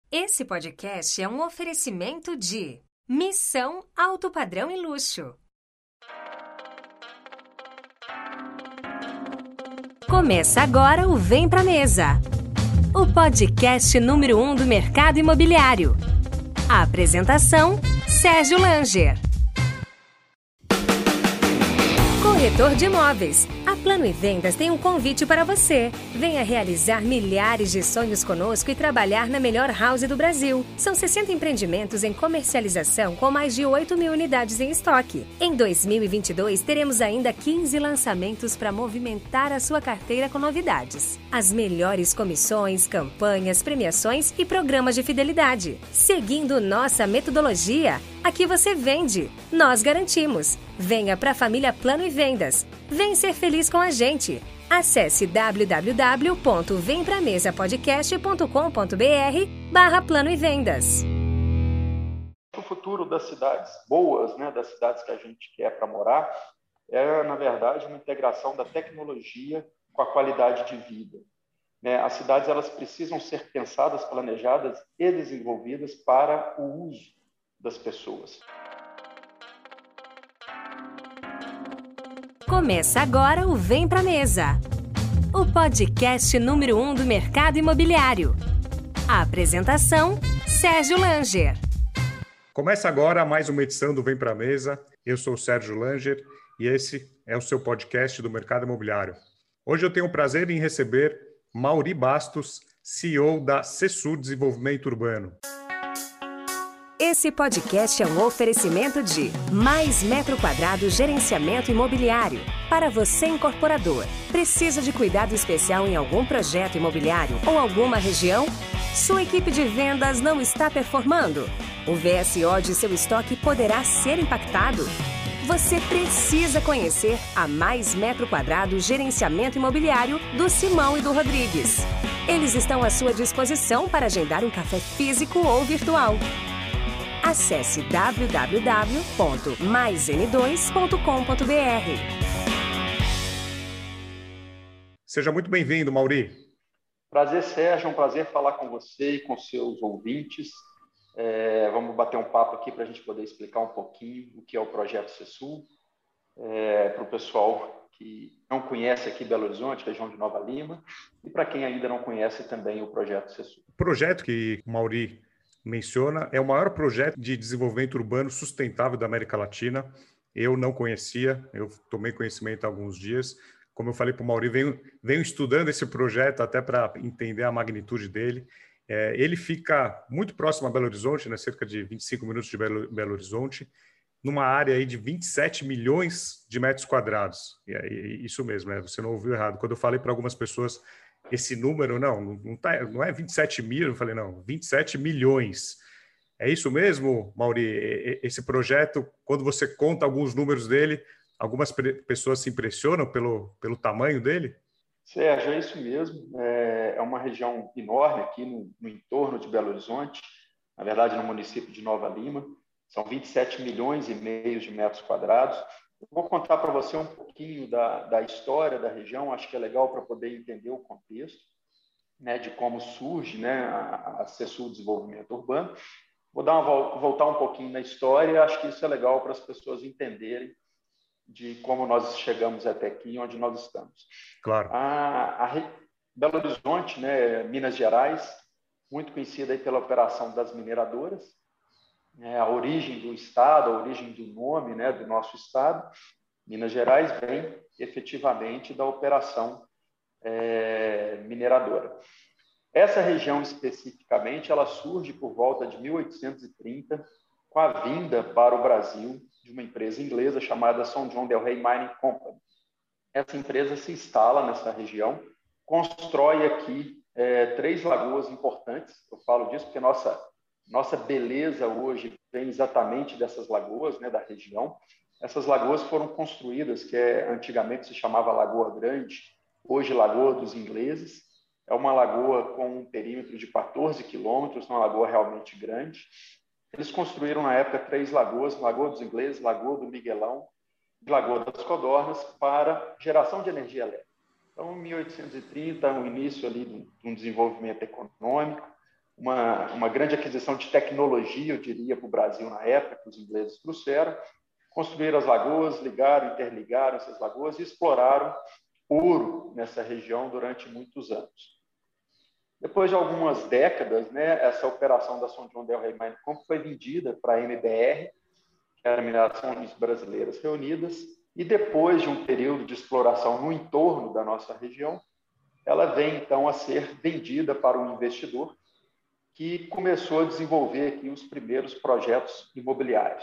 Esse podcast é um oferecimento de Missão Alto Padrão e Luxo. Começa agora o Vem Pra Mesa, o podcast número 1 do mercado imobiliário. A apresentação, Sérgio Langer. Corretor de imóveis. A Plano e Vendas tem um convite para você. Venha realizar milhares de sonhos conosco e trabalhar na melhor house do Brasil. São 60 empreendimentos em comercialização com mais de 8 mil unidades em estoque. Em 2022, teremos ainda 15 lançamentos para movimentar a sua carteira com novidades. As melhores comissões, campanhas, premiações e programas de fidelidade. Seguindo nossa metodologia, aqui você vende, nós garantimos. Venha para a família Plano e Vendas. Vem ser feliz com a gente. Acesse www.vempramesapodcast.com.br/plano e vendas. O futuro das cidades boas, das cidades que a gente quer para morar, é, na verdade, uma integração da tecnologia com a qualidade de vida. As cidades elas precisam ser pensadas, planejadas e desenvolvidas para o uso das pessoas. Começa agora o Vem Pra Mesa, o podcast número 1 do mercado imobiliário. A apresentação, Sérgio Langer. Começa agora mais uma edição do Vem Pra Mesa. Eu sou o Sérgio Langer e esse é o seu podcast do mercado imobiliário. Hoje eu tenho o prazer em receber Mauri Bastos, CEO da Cesur Desenvolvimento Urbano. Esse podcast é um oferecimento de Mais Metro Quadrado Gerenciamento Imobiliário. Para você, incorporador, precisa de cuidado especial em algum projeto imobiliário ou alguma região? Sua equipe de vendas não está performando? O VSO de seu estoque poderá ser impactado? Você precisa conhecer a Mais Metro Quadrado Gerenciamento Imobiliário do Simão e do Rodrigues. Eles estão à sua disposição para agendar um café físico ou virtual. Acesse www.maisn2.com.br. Seja muito bem-vindo, Mauri. Prazer, Sérgio. É um prazer falar com você e com seus ouvintes. Vamos bater um papo aqui para a gente poder explicar um pouquinho o que é o Projeto Cesur, para o pessoal que não conhece aqui Belo Horizonte, região de Nova Lima, e para quem ainda não conhece também o Projeto Cesur. O projeto que o Mauri menciona é o maior projeto de desenvolvimento urbano sustentável da América Latina. Eu não conhecia, eu tomei conhecimento há alguns dias. Como eu falei para o Mauri, venho estudando esse projeto até para entender a magnitude dele. Ele fica muito próximo a Belo Horizonte, cerca de 25 minutos de Belo Horizonte, numa área aí de 27 milhões de metros quadrados. Isso mesmo, você não ouviu errado. Quando eu falei para algumas pessoas esse número, não é 27 mil, eu falei, não, 27 milhões. É isso mesmo, Mauri? Esse projeto, quando você conta alguns números dele, algumas pessoas se impressionam pelo tamanho dele? Sérgio, é isso mesmo. É uma região enorme aqui no entorno de Belo Horizonte, na verdade no município de Nova Lima. São 27 milhões e meio de metros quadrados. Eu vou contar para você um pouquinho da história da região, acho que é legal para poder entender o contexto, de como surge a Cesur Desenvolvimento Urbano. Vou voltar um pouquinho na história, acho que isso é legal para as pessoas entenderem de como nós chegamos até aqui, onde nós estamos. Claro. Belo Horizonte, Minas Gerais, muito conhecida aí pela operação das mineradoras, a origem do estado, a origem do nome do nosso estado, Minas Gerais, vem efetivamente da operação mineradora. Essa região especificamente, ela surge por volta de 1830, com a vinda para o Brasil de uma empresa inglesa chamada São John Del Rey Mining Company. Essa empresa se instala nessa região, constrói aqui 3 lagoas importantes. Eu falo disso porque nossa beleza hoje vem exatamente dessas lagoas, da região. Essas lagoas foram construídas, que antigamente se chamava Lagoa Grande, hoje Lagoa dos Ingleses. É uma lagoa com um perímetro de 14 quilômetros, uma lagoa realmente grande. Eles construíram, na época, 3 lagoas, Lagoa dos Ingleses, Lagoa do Miguelão e Lagoa das Codornas, para geração de energia elétrica. Então, em 1830, o início ali de um desenvolvimento econômico, uma grande aquisição de tecnologia, eu diria, para o Brasil na época, que os ingleses trouxeram. Construíram as lagoas, interligaram essas lagoas e exploraram ouro nessa região durante muitos anos. Depois de algumas décadas, né, essa operação da São João del Rei Mining Company foi vendida para a MBR, que era Minerações Brasileiras Reunidas, e depois de um período de exploração no entorno da nossa região, ela vem então a ser vendida para um investidor que começou a desenvolver aqui os primeiros projetos imobiliários.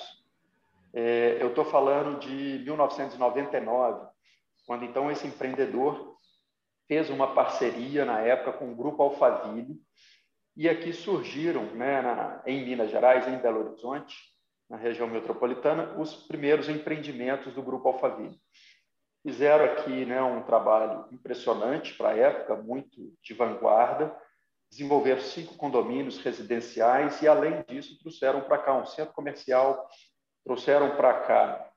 Eu estou falando de 1999, quando então esse empreendedor fez uma parceria na época com o Grupo Alphaville, e aqui surgiram, né, em Minas Gerais, em Belo Horizonte, na região metropolitana, os primeiros empreendimentos do Grupo Alphaville. Fizeram aqui, né, um trabalho impressionante para a época, muito de vanguarda, desenvolveram 5 condomínios residenciais e, além disso, trouxeram para cá um centro comercial, trouxeram para cá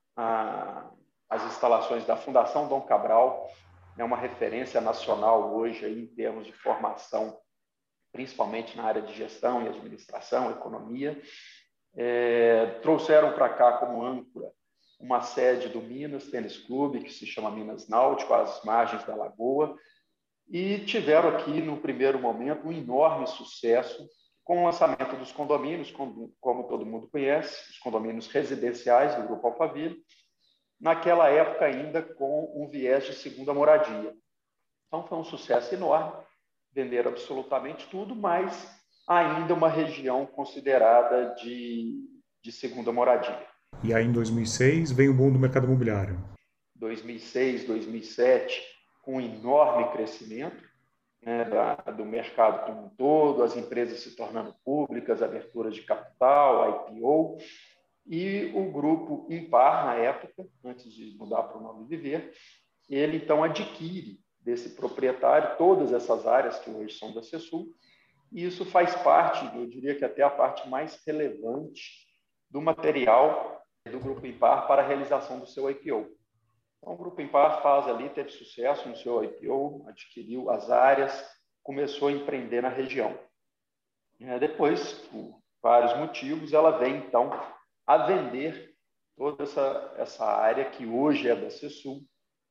as instalações da Fundação Dom Cabral, é uma referência nacional hoje aí, em termos de formação, principalmente na área de gestão e administração, economia. Trouxeram para cá como âncora uma sede do Minas Tênis Clube, que se chama Minas Náutico, às margens da Lagoa, e tiveram aqui, no primeiro momento, um enorme sucesso com o lançamento dos condomínios, como todo mundo conhece, os condomínios residenciais do Grupo Alphaville, naquela época ainda com um viés de segunda moradia. Então, foi um sucesso enorme, venderam absolutamente tudo, mas ainda uma região considerada de segunda moradia. E aí, em 2006, vem o boom do mercado imobiliário. 2006, 2007, com um enorme crescimento, né, do mercado como um todo, as empresas se tornando públicas, aberturas de capital, IPO, e o Grupo Impar, na época, antes de mudar para o Nome Viver, ele então adquire desse proprietário todas essas áreas que hoje são da Cesul, e isso faz parte, eu diria que até a parte mais relevante do material do Grupo Impar para a realização do seu IPO. Então, o Grupo Impar teve sucesso no seu IPO, adquiriu as áreas, começou a empreender na região. Depois, por vários motivos, ela vem, então, a vender toda essa área que hoje é da Cesul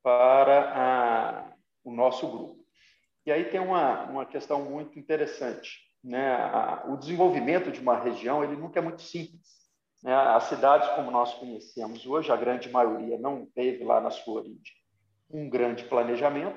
para o nosso grupo. E aí tem uma questão muito interessante, né? O desenvolvimento de uma região ele nunca é muito simples. As cidades como nós conhecemos hoje, a grande maioria não teve lá na sua origem um grande planejamento,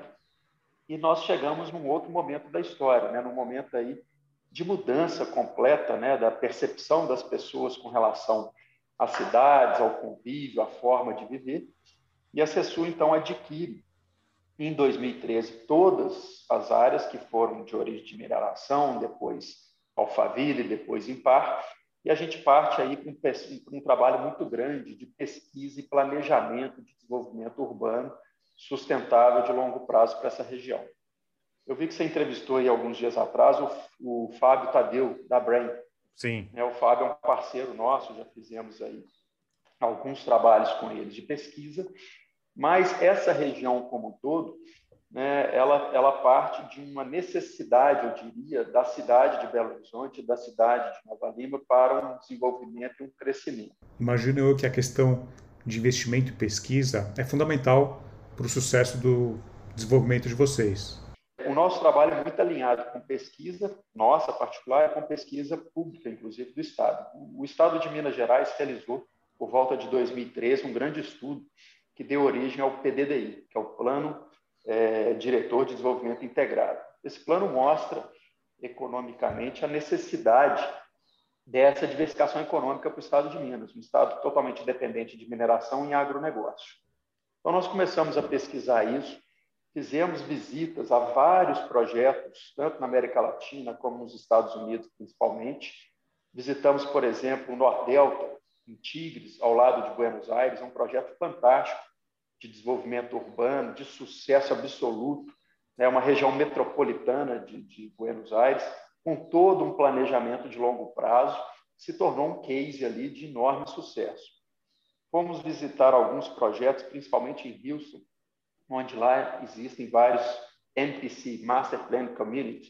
e nós chegamos num outro momento da história, né? Num momento aí de mudança completa, né, da percepção das pessoas com relação às cidades, ao convívio, à forma de viver. E a Cesul, então, adquire, em 2013, todas as áreas que foram de origem de mineração, depois Alphaville, depois Impar, e a gente parte aí com um trabalho muito grande de pesquisa e planejamento de desenvolvimento urbano sustentável de longo prazo para essa região. Eu vi que você entrevistou aí alguns dias atrás o Fábio Tadeu, da Brain. Sim. O Fábio é um parceiro nosso, já fizemos aí alguns trabalhos com ele de pesquisa, mas essa região como um todo, né, ela parte de uma necessidade, eu diria, da cidade de Belo Horizonte, da cidade de Nova Lima para um desenvolvimento e um crescimento. Imagino eu que a questão de investimento e pesquisa é fundamental para o sucesso do desenvolvimento de vocês. O nosso trabalho é muito alinhado com pesquisa, nossa particular, e com pesquisa pública, inclusive, do Estado. O Estado de Minas Gerais realizou, por volta de 2013, um grande estudo que deu origem ao PDDI, que é o Plano Diretor de Desenvolvimento Integrado. Esse plano mostra, economicamente, a necessidade dessa diversificação econômica para o Estado de Minas, um Estado totalmente dependente de mineração e agronegócio. Então, nós começamos a pesquisar isso, fizemos visitas a vários projetos, tanto na América Latina como nos Estados Unidos, principalmente. Visitamos, por exemplo, o Nordelta, em Tigres, ao lado de Buenos Aires, um projeto fantástico de desenvolvimento urbano, de sucesso absoluto, uma região metropolitana de Buenos Aires, com todo um planejamento de longo prazo, se tornou um case ali de enorme sucesso. Fomos visitar alguns projetos, principalmente em Houston, onde lá existem vários MPC, Master Plan Community,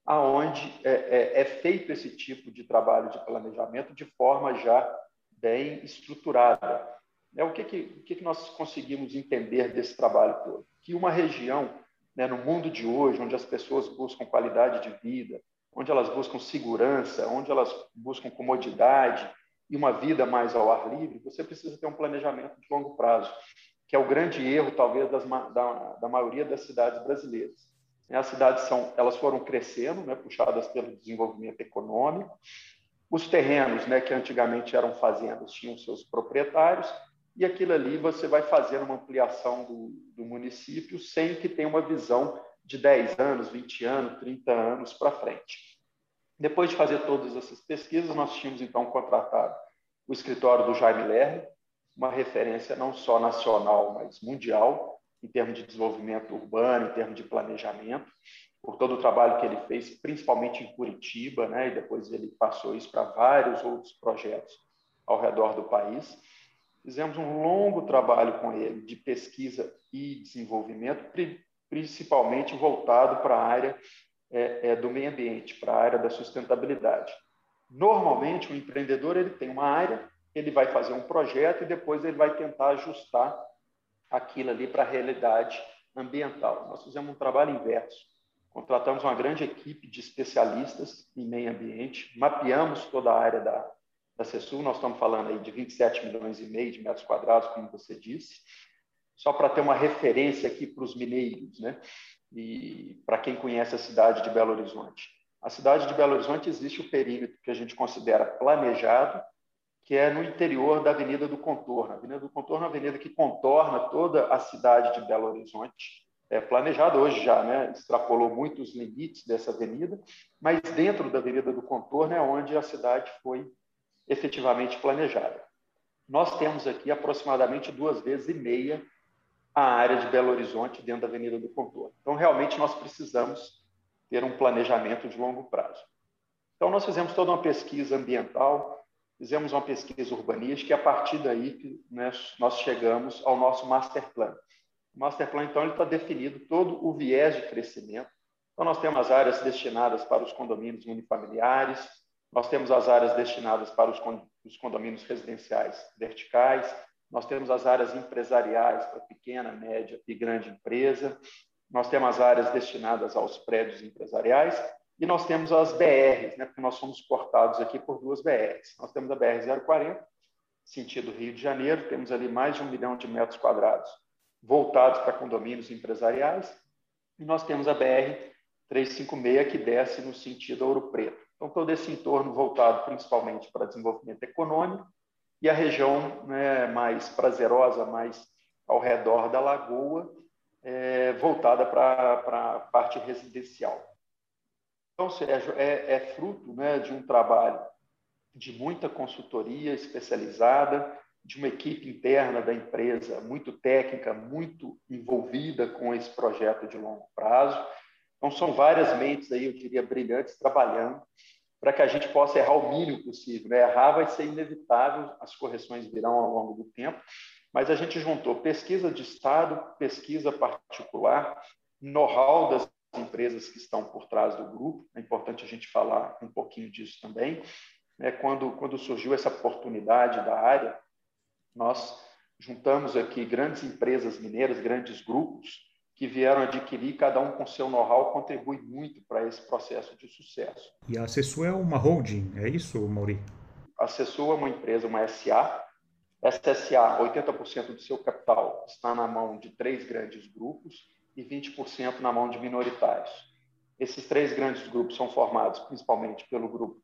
aonde é feito esse tipo de trabalho de planejamento de forma já bem estruturada. O que nós conseguimos entender desse trabalho todo? Que uma região, no mundo de hoje, onde as pessoas buscam qualidade de vida, onde elas buscam segurança, onde elas buscam comodidade e uma vida mais ao ar livre, você precisa ter um planejamento de longo prazo, que é o grande erro, talvez, da maioria das cidades brasileiras. As cidades elas foram crescendo, puxadas pelo desenvolvimento econômico. Os terrenos, que antigamente eram fazendas, tinham seus proprietários, e aquilo ali você vai fazendo uma ampliação do município sem que tenha uma visão de 10 anos, 20 anos, 30 anos para frente. Depois de fazer todas essas pesquisas, nós tínhamos, então, contratado o escritório do Jaime Lerner, uma referência não só nacional, mas mundial, em termos de desenvolvimento urbano, em termos de planejamento, por todo o trabalho que ele fez, principalmente em Curitiba, e depois ele passou isso para vários outros projetos ao redor do país. Fizemos um longo trabalho com ele de pesquisa e desenvolvimento, principalmente voltado para a área do meio ambiente, para a área da sustentabilidade. Normalmente, o empreendedor ele tem uma área, ele vai fazer um projeto e depois ele vai tentar ajustar aquilo ali para a realidade ambiental. Nós fizemos um trabalho inverso. Contratamos uma grande equipe de especialistas em meio ambiente, mapeamos toda a área da CESUL, nós estamos falando aí de 27 milhões e meio de metros quadrados, como você disse, só para ter uma referência aqui para os mineiros, e para quem conhece a cidade de Belo Horizonte. A cidade de Belo Horizonte existe o perímetro que a gente considera planejado, que é no interior da Avenida do Contorno. A Avenida do Contorno é uma avenida que contorna toda a cidade de Belo Horizonte. É planejado hoje já, extrapolou muito os limites dessa avenida, mas dentro da Avenida do Contorno é onde a cidade foi efetivamente planejada. Nós temos aqui aproximadamente 2,5 vezes a área de Belo Horizonte dentro da Avenida do Contorno. Então, realmente, nós precisamos ter um planejamento de longo prazo. Então, nós fizemos toda uma pesquisa ambiental, fizemos uma pesquisa urbanística e, a partir daí, nós chegamos ao nosso master plan. O master plan, então, ele está definido todo o viés de crescimento. Então, nós temos as áreas destinadas para os condomínios unifamiliares, nós temos as áreas destinadas para os condomínios residenciais verticais, nós temos as áreas empresariais para pequena, média e grande empresa, nós temos as áreas destinadas aos prédios empresariais e nós temos as BRs, porque nós somos cortados aqui por 2 BRs. Nós temos a BR-040, sentido Rio de Janeiro, temos ali mais de 1 milhão de metros quadrados voltados para condomínios empresariais, e nós temos a BR-356, que desce no sentido Ouro Preto. Então, todo esse entorno voltado principalmente para desenvolvimento econômico e a região mais prazerosa, mais ao redor da lagoa, voltada para a parte residencial. Então, Sérgio, é fruto de um trabalho de muita consultoria especializada, de uma equipe interna da empresa muito técnica, muito envolvida com esse projeto de longo prazo. Então, são várias mentes aí, eu diria, brilhantes, trabalhando para que a gente possa errar o mínimo possível. Errar vai ser inevitável, as correções virão ao longo do tempo, mas a gente juntou pesquisa de Estado, pesquisa particular, know-how das empresas que estão por trás do grupo. É importante a gente falar um pouquinho disso também. Quando surgiu essa oportunidade da área, nós juntamos aqui grandes empresas mineiras, grandes grupos, que vieram adquirir, cada um com seu know-how, contribui muito para esse processo de sucesso. E a CESUL é uma holding, é isso, Mauri? A CESUL é uma empresa, uma SA. Essa SA, 80% do seu capital está na mão de 3 grandes grupos e 20% na mão de minoritários. Esses 3 grandes grupos são formados principalmente pelo grupo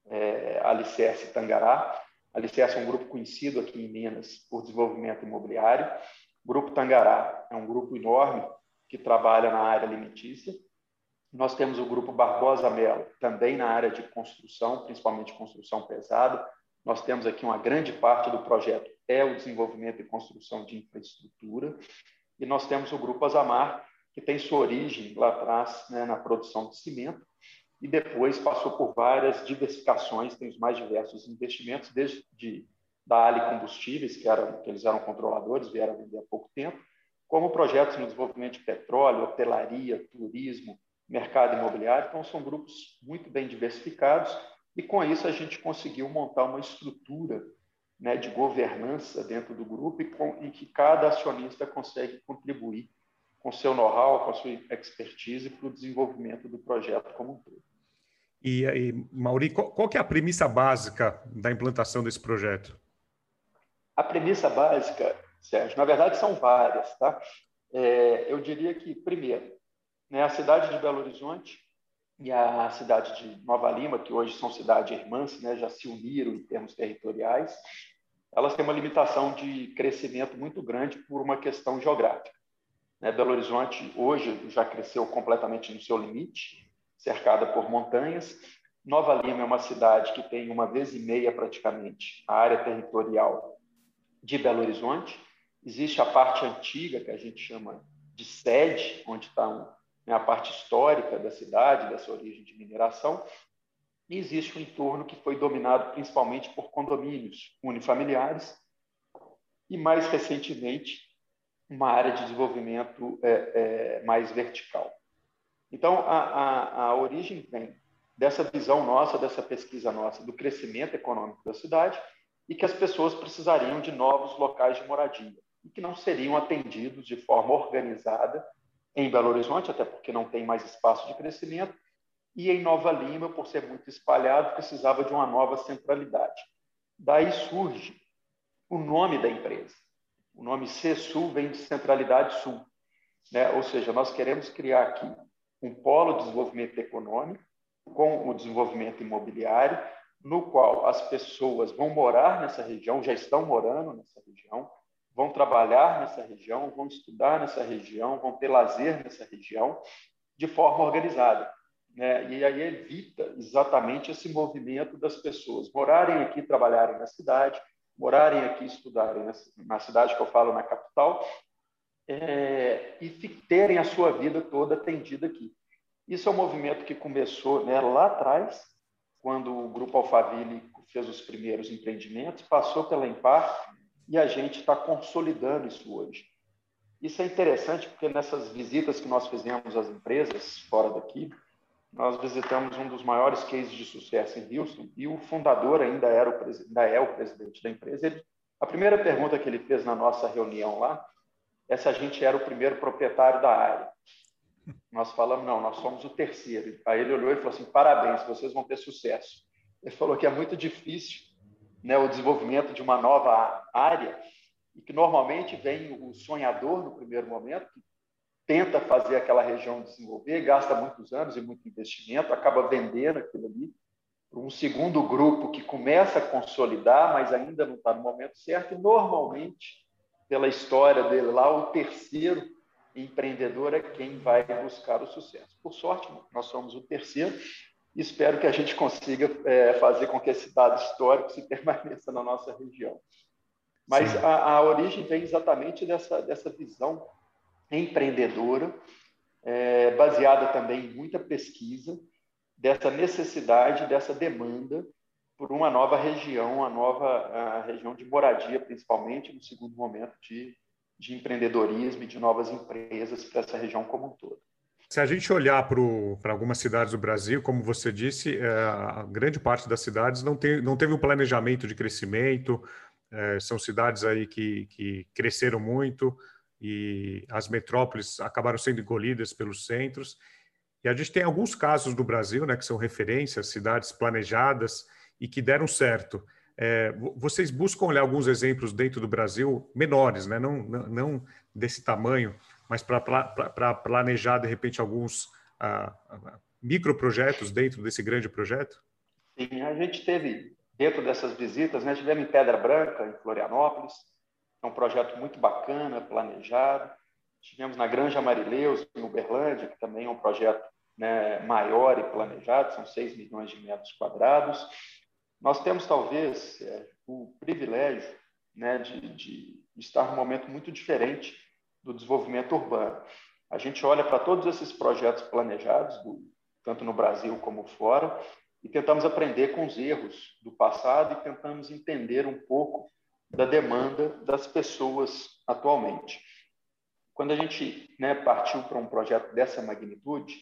Alicerce Tangará. Alicerce é um grupo conhecido aqui em Minas por desenvolvimento imobiliário. O Grupo Tangará é um grupo enorme que trabalha na área alimentícia. Nós temos o Grupo Barbosa Melo, também na área de construção, principalmente construção pesada. Nós temos aqui uma grande parte do projeto é o desenvolvimento e construção de infraestrutura. E nós temos o Grupo Azamar, que tem sua origem lá atrás na produção de cimento, e depois passou por várias diversificações, tem os mais diversos investimentos, desde da Ali Combustíveis, que eles eram controladores, vieram vender há pouco tempo, como projetos no desenvolvimento de petróleo, hotelaria, turismo, mercado imobiliário. Então, são grupos muito bem diversificados e, com isso, a gente conseguiu montar uma estrutura, né, de governança dentro do grupo em que cada acionista consegue contribuir com seu know-how, com a sua expertise para o desenvolvimento do projeto como um todo. E Mauri, qual que é a premissa básica da implantação desse projeto? A premissa básica, Sérgio, na verdade são várias, tá? Eu diria que, primeiro, né, a cidade de Belo Horizonte e a cidade de Nova Lima, que hoje são cidades irmãs, né, já se uniram em termos territoriais, elas têm uma limitação de crescimento muito grande por uma questão geográfica. Né? Belo Horizonte hoje já cresceu completamente no seu limite, cercada por montanhas. Nova Lima é uma cidade que tem 1,5 vezes praticamente a área territorial de Belo Horizonte. Existe a parte antiga, que a gente chama de sede, onde está a parte histórica da cidade, dessa origem de mineração, e existe um entorno que foi dominado principalmente por condomínios unifamiliares e, mais recentemente, uma área de desenvolvimento mais vertical. Então, a origem vem dessa visão nossa, dessa pesquisa nossa, do crescimento econômico da cidade e que as pessoas precisariam de novos locais de moradia e que não seriam atendidos de forma organizada em Belo Horizonte, até porque não tem mais espaço de crescimento, e em Nova Lima, por ser muito espalhado, precisava de uma nova centralidade. Daí surge o nome da empresa. O nome CESUL vem de Centralidade Sul, né? Ou seja, nós queremos criar aqui um polo de desenvolvimento econômico com o desenvolvimento imobiliário, no qual as pessoas vão morar nessa região, já estão morando nessa região, vão trabalhar nessa região, vão estudar nessa região, vão ter lazer nessa região, de forma organizada. Né? E aí evita exatamente esse movimento das pessoas morarem aqui, trabalharem na cidade, morarem aqui, estudarem na cidade que eu falo, na capital, e terem a sua vida toda atendida aqui. Isso é um movimento que começou, né, lá atrás, quando o Grupo Alphaville fez os primeiros empreendimentos, passou pela Empar e a gente está consolidando isso hoje. Isso é interessante porque nessas visitas que nós fizemos às empresas fora daqui, nós visitamos um dos maiores cases de sucesso em Houston e o fundador ainda é o presidente da empresa. A primeira pergunta que ele fez na nossa reunião lá é se a gente era o primeiro proprietário da área. Nós falamos, não, nós somos o terceiro. Aí ele olhou e falou assim, parabéns, vocês vão ter sucesso. Ele falou que é muito difícil, né, o desenvolvimento de uma nova área e que normalmente vem o sonhador no primeiro momento, que tenta fazer aquela região desenvolver, gasta muitos anos e muito investimento, acaba vendendo aquilo ali para um segundo grupo que começa a consolidar, mas ainda não está no momento certo, e normalmente, pela história dele lá, o terceiro empreendedor é quem vai buscar o sucesso. Por sorte, nós somos o terceiro e espero que a gente consiga fazer com que esse dado histórico se permaneça na nossa região. Mas a origem vem exatamente dessa visão empreendedora, baseada também em muita pesquisa, dessa necessidade, dessa demanda por uma nova região, a região de moradia, principalmente no segundo momento de empreendedorismo e de novas empresas para essa região como um todo. Se a gente olhar para algumas cidades do Brasil, como você disse, a grande parte das cidades não teve um planejamento de crescimento, são cidades aí que cresceram muito e as metrópoles acabaram sendo engolidas pelos centros. E a gente tem alguns casos do Brasil, né, que são referências, cidades planejadas e que deram certo. Vocês buscam olhar alguns exemplos dentro do Brasil menores, né? Não desse tamanho, mas para planejar, de repente, alguns microprojetos dentro desse grande projeto? Sim, a gente teve, dentro dessas visitas, né, tivemos em Pedra Branca, em Florianópolis, é um projeto muito bacana, planejado. Tivemos na Granja Marileus, em Uberlândia, que também é um projeto, né, maior e planejado, são 6 milhões de metros quadrados. Nós temos, talvez, o privilégio, né, de estar num momento muito diferente do desenvolvimento urbano. A gente olha para todos esses projetos planejados, tanto no Brasil como fora, e tentamos aprender com os erros do passado e tentamos entender um pouco da demanda das pessoas atualmente. Quando a gente, né, partiu para um projeto dessa magnitude,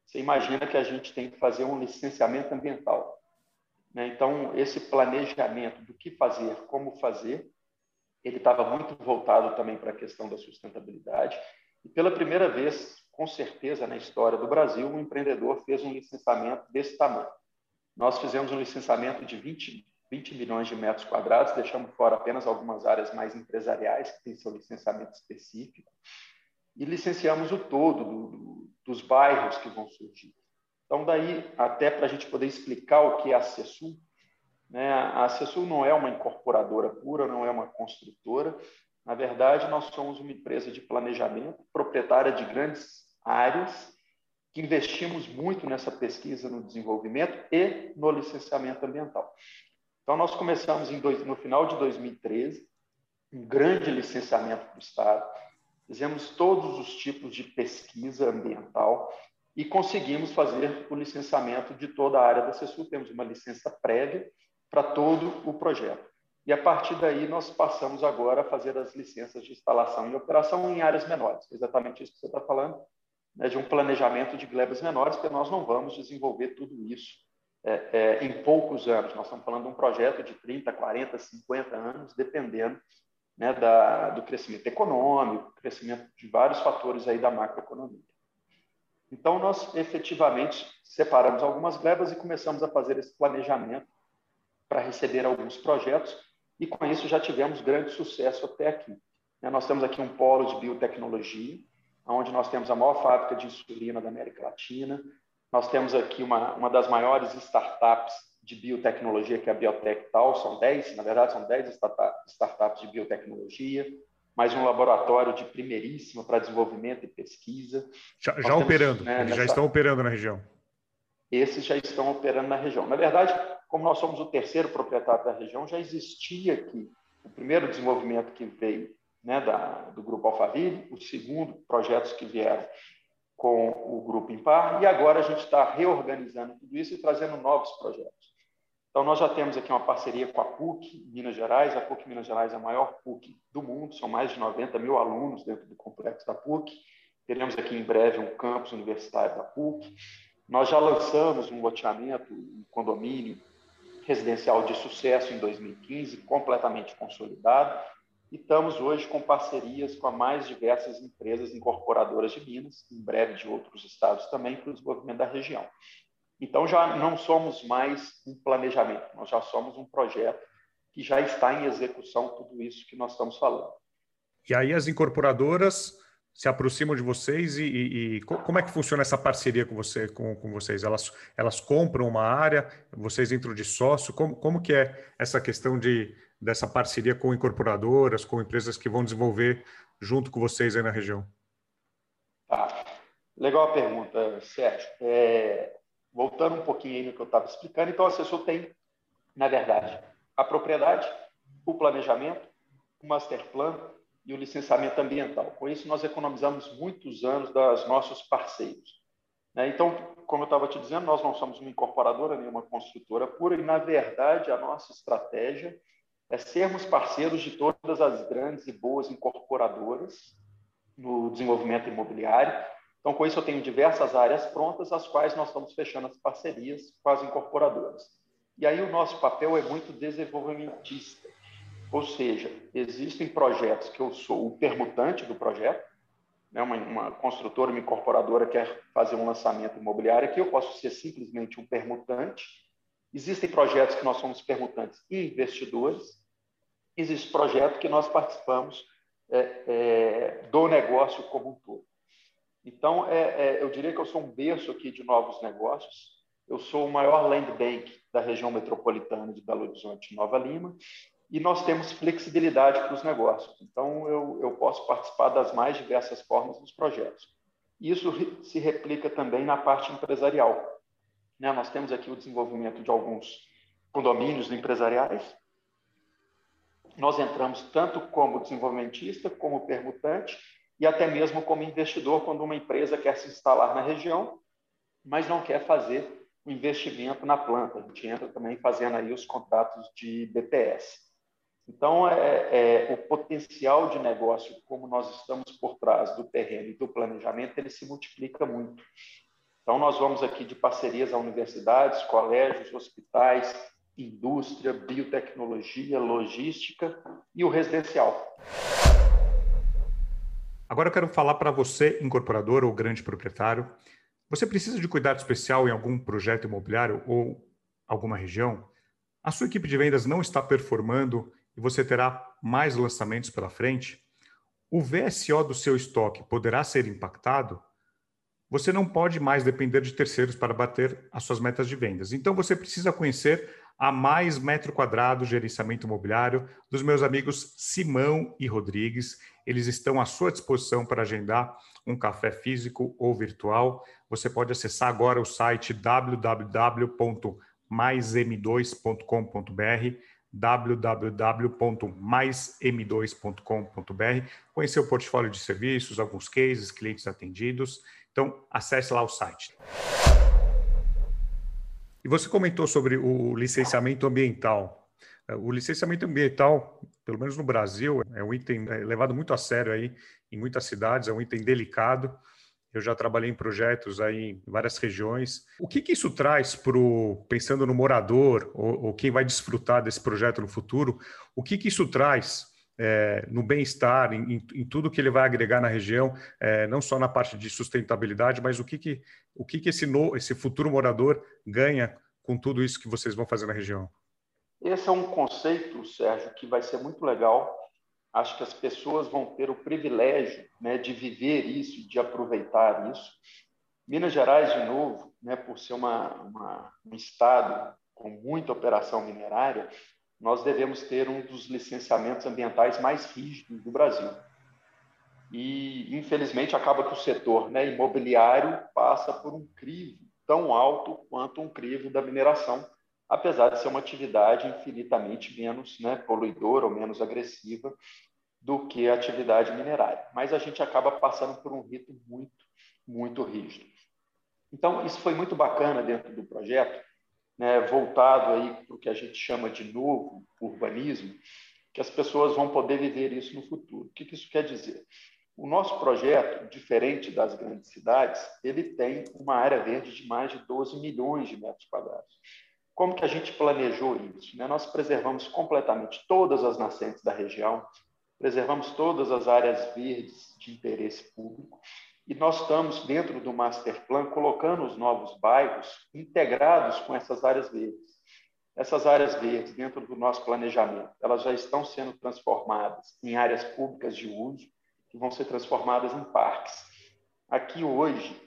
você imagina que a gente tem que fazer um licenciamento ambiental, né? Então, esse planejamento do que fazer, como fazer, ele estava muito voltado também para a questão da sustentabilidade. E pela primeira vez, com certeza, na história do Brasil, um empreendedor fez um licenciamento desse tamanho. Nós fizemos um licenciamento de 20 milhões de metros quadrados, deixamos fora apenas algumas áreas mais empresariais, que têm seu licenciamento específico, e licenciamos o todo dos bairros que vão surgir. Então, daí, até para a gente poder explicar o que é a CESUL, né? A CESUL não é uma incorporadora pura, não é uma construtora. Na verdade, nós somos uma empresa de planejamento, proprietária de grandes áreas, que investimos muito nessa pesquisa, no desenvolvimento e no licenciamento ambiental. Então, nós começamos no final de 2013, um grande licenciamento para o Estado, fizemos todos os tipos de pesquisa ambiental e conseguimos fazer o licenciamento de toda a área da CESUL. Temos uma licença prévia para todo o projeto. E, a partir daí, nós passamos agora a fazer as licenças de instalação e operação em áreas menores. Exatamente isso que você está falando, né, de um planejamento de glebas menores, porque nós não vamos desenvolver tudo isso em poucos anos. Nós estamos falando de um projeto de 30, 40, 50 anos, dependendo, né, do crescimento econômico, crescimento de vários fatores aí da macroeconomia. Então, nós efetivamente separamos algumas glebas e começamos a fazer esse planejamento para receber alguns projetos, e com isso já tivemos grande sucesso até aqui. Nós temos aqui um polo de biotecnologia, onde nós temos a maior fábrica de insulina da América Latina. Nós temos aqui uma das maiores startups de biotecnologia, que é a Biotech Tal. São 10 startups de biotecnologia, mais um laboratório de primeiríssima para desenvolvimento e pesquisa. Já operando, né, eles já estão operando na região. Esses já estão operando na região. Na verdade, como nós somos o terceiro proprietário da região, já existia aqui o primeiro desenvolvimento que veio, né, do Grupo Alphaville, o segundo, projetos que vieram com o Grupo Impar, e agora a gente está reorganizando tudo isso e trazendo novos projetos. Então, nós já temos aqui uma parceria com a PUC Minas Gerais. A PUC Minas Gerais é a maior PUC do mundo, são mais de 90 mil alunos dentro do complexo da PUC. Teremos aqui em breve um campus universitário da PUC. Nós já lançamos um loteamento, um condomínio residencial de sucesso em 2015, completamente consolidado, e estamos hoje com parcerias com as mais diversas empresas incorporadoras de Minas, em breve de outros estados também, para o desenvolvimento da região. Então, já não somos mais um planejamento, nós já somos um projeto que já está em execução, tudo isso que nós estamos falando. E aí as incorporadoras se aproximam de vocês e como é que funciona essa parceria com vocês? Elas compram uma área, vocês entram de sócio? Como que é essa questão dessa parceria com incorporadoras, com empresas que vão desenvolver junto com vocês aí na região? Tá. Legal a pergunta, Sérgio. Voltando um pouquinho aí no que eu estava explicando, então a CESUL tem, na verdade, a propriedade, o planejamento, o master plan e o licenciamento ambiental. Com isso, nós economizamos muitos anos dos nossos parceiros. Então, como eu estava te dizendo, nós não somos uma incorporadora, nem uma construtora pura, e, na verdade, a nossa estratégia é sermos parceiros de todas as grandes e boas incorporadoras no desenvolvimento imobiliário. Então, com isso, eu tenho diversas áreas prontas, as quais nós estamos fechando as parcerias com as incorporadoras. E aí o nosso papel é muito desenvolvimentista. Ou seja, existem projetos que eu sou o permutante do projeto, né? Uma construtora, uma incorporadora quer fazer um lançamento imobiliário aqui, eu posso ser simplesmente um permutante. Existem projetos que nós somos permutantes e investidores. Existe projeto que nós participamos do negócio como um todo. Então, eu diria que eu sou um berço aqui de novos negócios. Eu sou o maior land bank da região metropolitana de Belo Horizonte e Nova Lima, e nós temos flexibilidade para os negócios. Então, eu posso participar das mais diversas formas dos projetos. Isso se replica também na parte empresarial. Nós temos aqui o desenvolvimento de alguns condomínios empresariais. Nós entramos tanto como desenvolvimentista, como permutante, e até mesmo como investidor, quando uma empresa quer se instalar na região, mas não quer fazer o investimento na planta. A gente entra também fazendo aí os contratos de BTS. Então, o potencial de negócio, como nós estamos por trás do terreno e do planejamento, ele se multiplica muito. Então, nós vamos aqui de parcerias a universidades, colégios, hospitais, indústria, biotecnologia, logística e o residencial. Agora eu quero falar para você, incorporador ou grande proprietário. Você precisa de cuidado especial em algum projeto imobiliário ou alguma região? A sua equipe de vendas não está performando e você terá mais lançamentos pela frente? O VSO do seu estoque poderá ser impactado? Você não pode mais depender de terceiros para bater as suas metas de vendas. Então você precisa conhecer a Mais Metro Quadrado Gerenciamento Imobiliário dos meus amigos Simão e Rodrigues. Eles estão à sua disposição para agendar um café físico ou virtual. Você pode acessar agora o site www.maism2.com.br, www.maism2.com.br, conhecer o portfólio de serviços, alguns cases, clientes atendidos. Então, acesse lá o site. E você comentou sobre o licenciamento ambiental. O licenciamento ambiental, pelo menos no Brasil, é um item levado muito a sério aí em muitas cidades, é um item delicado. Eu já trabalhei em projetos aí em várias regiões. O que isso traz pensando no morador ou quem vai desfrutar desse projeto no futuro, o que isso traz no bem-estar, em tudo que ele vai agregar na região, não só na parte de sustentabilidade, mas o que esse futuro morador ganha com tudo isso que vocês vão fazer na região? Esse é um conceito, Sérgio, que vai ser muito legal. Acho que as pessoas vão ter o privilégio, né, de viver isso, de aproveitar isso. Minas Gerais, de novo, né, por ser um estado com muita operação minerária, nós devemos ter um dos licenciamentos ambientais mais rígidos do Brasil. E, infelizmente, acaba que o setor, né, imobiliário passa por um crivo tão alto quanto um crivo da mineração, apesar de ser uma atividade infinitamente menos, né, poluidora ou menos agressiva do que a atividade minerária. Mas a gente acaba passando por um rito muito, muito rígido. Então, isso foi muito bacana dentro do projeto, né, voltado aí para o que a gente chama de novo urbanismo, que as pessoas vão poder viver isso no futuro. O que isso quer dizer? O nosso projeto, diferente das grandes cidades, ele tem uma área verde de mais de 12 milhões de metros quadrados. Como que a gente planejou isso? Né? Nós preservamos completamente todas as nascentes da região, preservamos todas as áreas verdes de interesse público, e nós estamos, dentro do Master Plan, colocando os novos bairros integrados com essas áreas verdes. Essas áreas verdes, dentro do nosso planejamento, elas já estão sendo transformadas em áreas públicas de uso, que vão ser transformadas em parques. Aqui hoje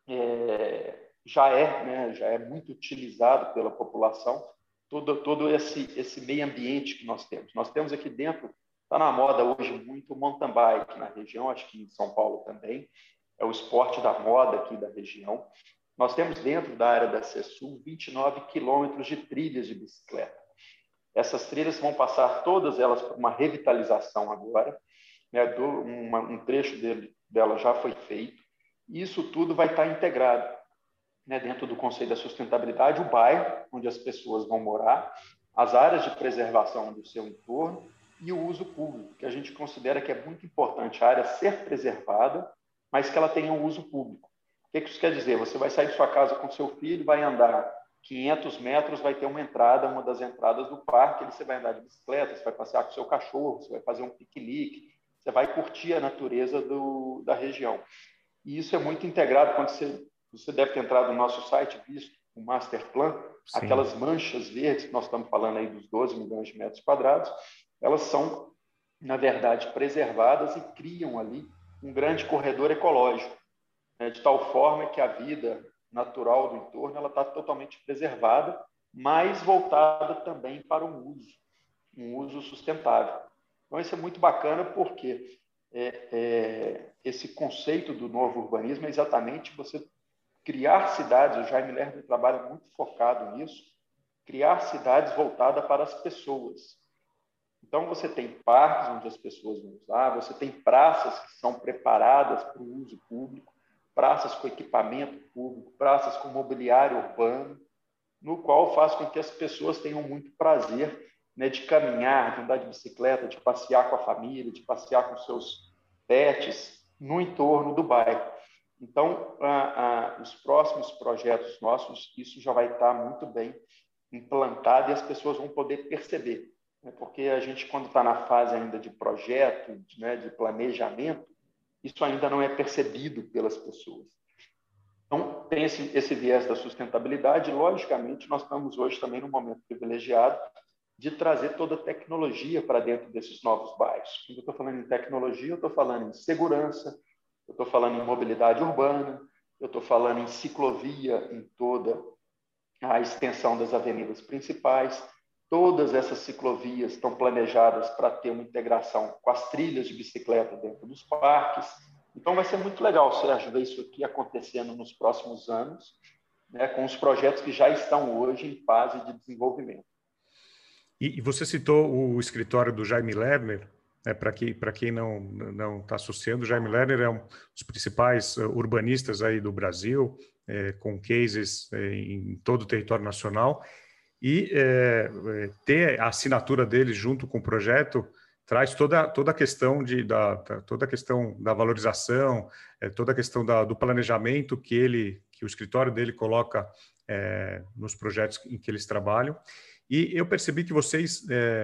já é muito utilizado pela população todo esse meio ambiente que nós temos. Nós temos aqui dentro, está na moda hoje muito o mountain bike na região, acho que em São Paulo também, é o esporte da moda aqui da região. Nós temos dentro da área da CESUL 29 quilômetros de trilhas de bicicleta. Essas trilhas vão passar todas elas por uma revitalização agora, né, um trecho dela já foi feito, e isso tudo vai estar integrado, né, dentro do conceito da sustentabilidade, o bairro onde as pessoas vão morar, as áreas de preservação do seu entorno e o uso público, que a gente considera que é muito importante a área ser preservada, mas que ela tenha um uso público. O que isso quer dizer? Você vai sair de sua casa com seu filho, vai andar 500 metros, vai ter uma das entradas do parque, você vai andar de bicicleta, você vai passear com seu cachorro, você vai fazer um piquenique, você vai curtir a natureza da região. E isso é muito integrado quando você deve ter entrado no nosso site, visto o Master Plan, sim, aquelas manchas verdes que nós estamos falando aí dos 12 milhões de metros quadrados, elas são, na verdade, preservadas e criam ali um grande corredor ecológico, né, de tal forma que a vida natural do entorno ela está totalmente preservada, mas voltada também para um uso sustentável. Então, isso é muito bacana porque esse conceito do novo urbanismo é exatamente você criar cidades, o Jaime Lerner trabalha muito focado nisso, criar cidades voltadas para as pessoas. Então, você tem parques onde as pessoas vão usar, você tem praças que são preparadas para o uso público, praças com equipamento público, praças com mobiliário urbano, no qual faz com que as pessoas tenham muito prazer, né, de caminhar, de andar de bicicleta, de passear com a família, de passear com seus pets no entorno do bairro. Então, os próximos projetos nossos, isso já vai estar muito bem implantado e as pessoas vão poder perceber, né? Porque a gente, quando está na fase ainda de projeto, né, de planejamento, isso ainda não é percebido pelas pessoas. Então, tem esse viés da sustentabilidade. Logicamente, nós estamos hoje também num momento privilegiado de trazer toda a tecnologia para dentro desses novos bairros. Quando eu estou falando em tecnologia, eu estou falando em segurança, eu estou falando em mobilidade urbana, eu estou falando em ciclovia em toda a extensão das avenidas principais. Todas essas ciclovias estão planejadas para ter uma integração com as trilhas de bicicleta dentro dos parques. Então, vai ser muito legal, Sérgio, ver isso aqui acontecendo nos próximos anos, né, com os projetos que já estão hoje em fase de desenvolvimento. E você citou o escritório do Jaime Lerner, né, para quem não está associando, o Jaime Lerner é um dos principais urbanistas aí do Brasil, com cases em todo o território nacional, e ter a assinatura dele junto com o projeto traz toda a questão toda a questão da valorização, toda a questão do planejamento que o escritório dele coloca nos projetos em que eles trabalham. E eu percebi que vocês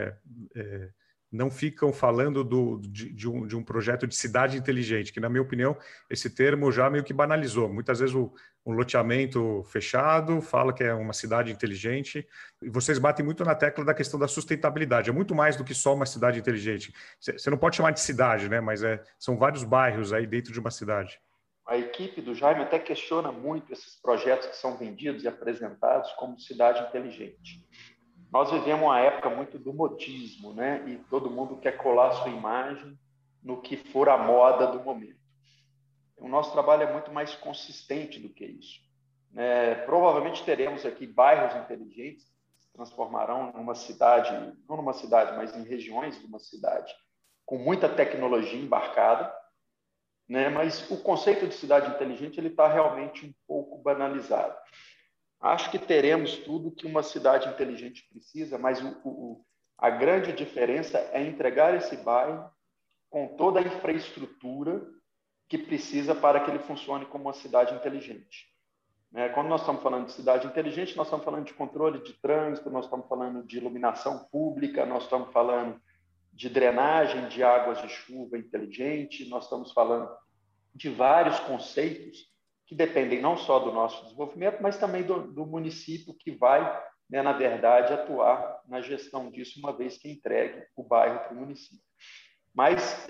não ficam falando de um projeto de cidade inteligente, que, na minha opinião, esse termo já meio que banalizou. Muitas vezes um loteamento fechado fala que é uma cidade inteligente, e vocês batem muito na tecla da questão da sustentabilidade. É muito mais do que só uma cidade inteligente. Você não pode chamar de cidade, né? Mas são vários bairros aí dentro de uma cidade. A equipe do Jaime até questiona muito esses projetos que são vendidos e apresentados como cidade inteligente. Nós vivemos uma época muito do modismo, né? E todo mundo quer colar sua imagem no que for a moda do momento. O nosso trabalho é muito mais consistente do que isso. Provavelmente teremos aqui bairros inteligentes que se transformarão numa cidade, não numa cidade, mas em regiões de uma cidade, com muita tecnologia embarcada, né? Mas o conceito de cidade inteligente ele está realmente um pouco banalizado. Acho que teremos tudo que uma cidade inteligente precisa, mas a grande diferença é entregar esse bairro com toda a infraestrutura que precisa para que ele funcione como uma cidade inteligente. Quando nós estamos falando de cidade inteligente, nós estamos falando de controle de trânsito, nós estamos falando de iluminação pública, nós estamos falando de drenagem de águas de chuva inteligente, nós estamos falando de vários conceitos que dependem não só do nosso desenvolvimento, mas também do município que vai, né, na verdade, atuar na gestão disso, uma vez que entregue o bairro para o município. Mas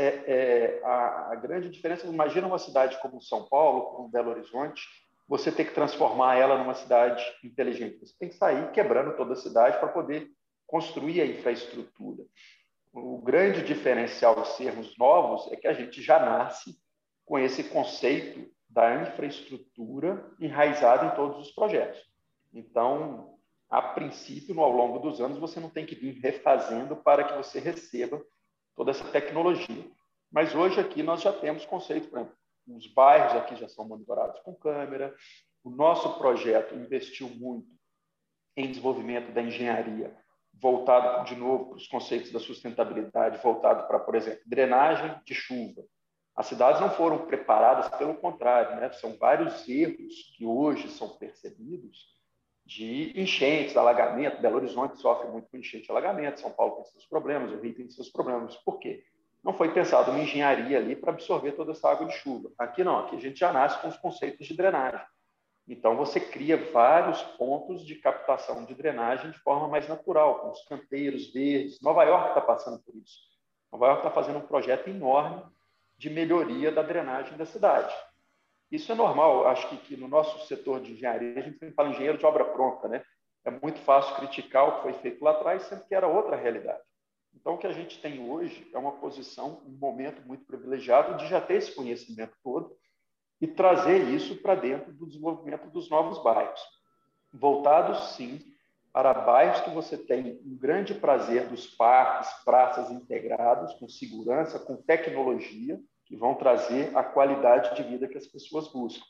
a grande diferença, imagina uma cidade como São Paulo, como Belo Horizonte, você tem que transformar ela numa cidade inteligente. Você tem que sair quebrando toda a cidade para poder construir a infraestrutura. O grande diferencial de sermos novos é que a gente já nasce com esse conceito da infraestrutura enraizada em todos os projetos. Então, a princípio, ao longo dos anos, você não tem que vir refazendo para que você receba toda essa tecnologia. Mas hoje aqui nós já temos conceitos, por exemplo, os bairros aqui já são monitorados com câmera, o nosso projeto investiu muito em desenvolvimento da engenharia, voltado, de novo, para os conceitos da sustentabilidade, voltado para, por exemplo, drenagem de chuva. As cidades não foram preparadas, pelo contrário, né? São vários erros que hoje são percebidos de enchentes, alagamento. Belo Horizonte sofre muito com enchente e alagamento, São Paulo tem seus problemas, o Rio tem seus problemas. Por quê? Não foi pensado uma engenharia ali para absorver toda essa água de chuva. Aqui não, aqui a gente já nasce com os conceitos de drenagem. Então, você cria vários pontos de captação de drenagem de forma mais natural, com os canteiros verdes. Nova York está passando por isso. Nova York está fazendo um projeto enorme de melhoria da drenagem da cidade. Isso é normal. Acho que no nosso setor de engenharia, a gente sempre fala engenheiro de obra pronta, né? É muito fácil criticar o que foi feito lá atrás, sendo que era outra realidade. Então, o que a gente tem hoje é uma posição, um momento muito privilegiado de já ter esse conhecimento todo e trazer isso para dentro do desenvolvimento dos novos bairros. Voltados, sim, para bairros que você tem um grande prazer dos parques, praças integrados, com segurança, com tecnologia, que vão trazer a qualidade de vida que as pessoas buscam.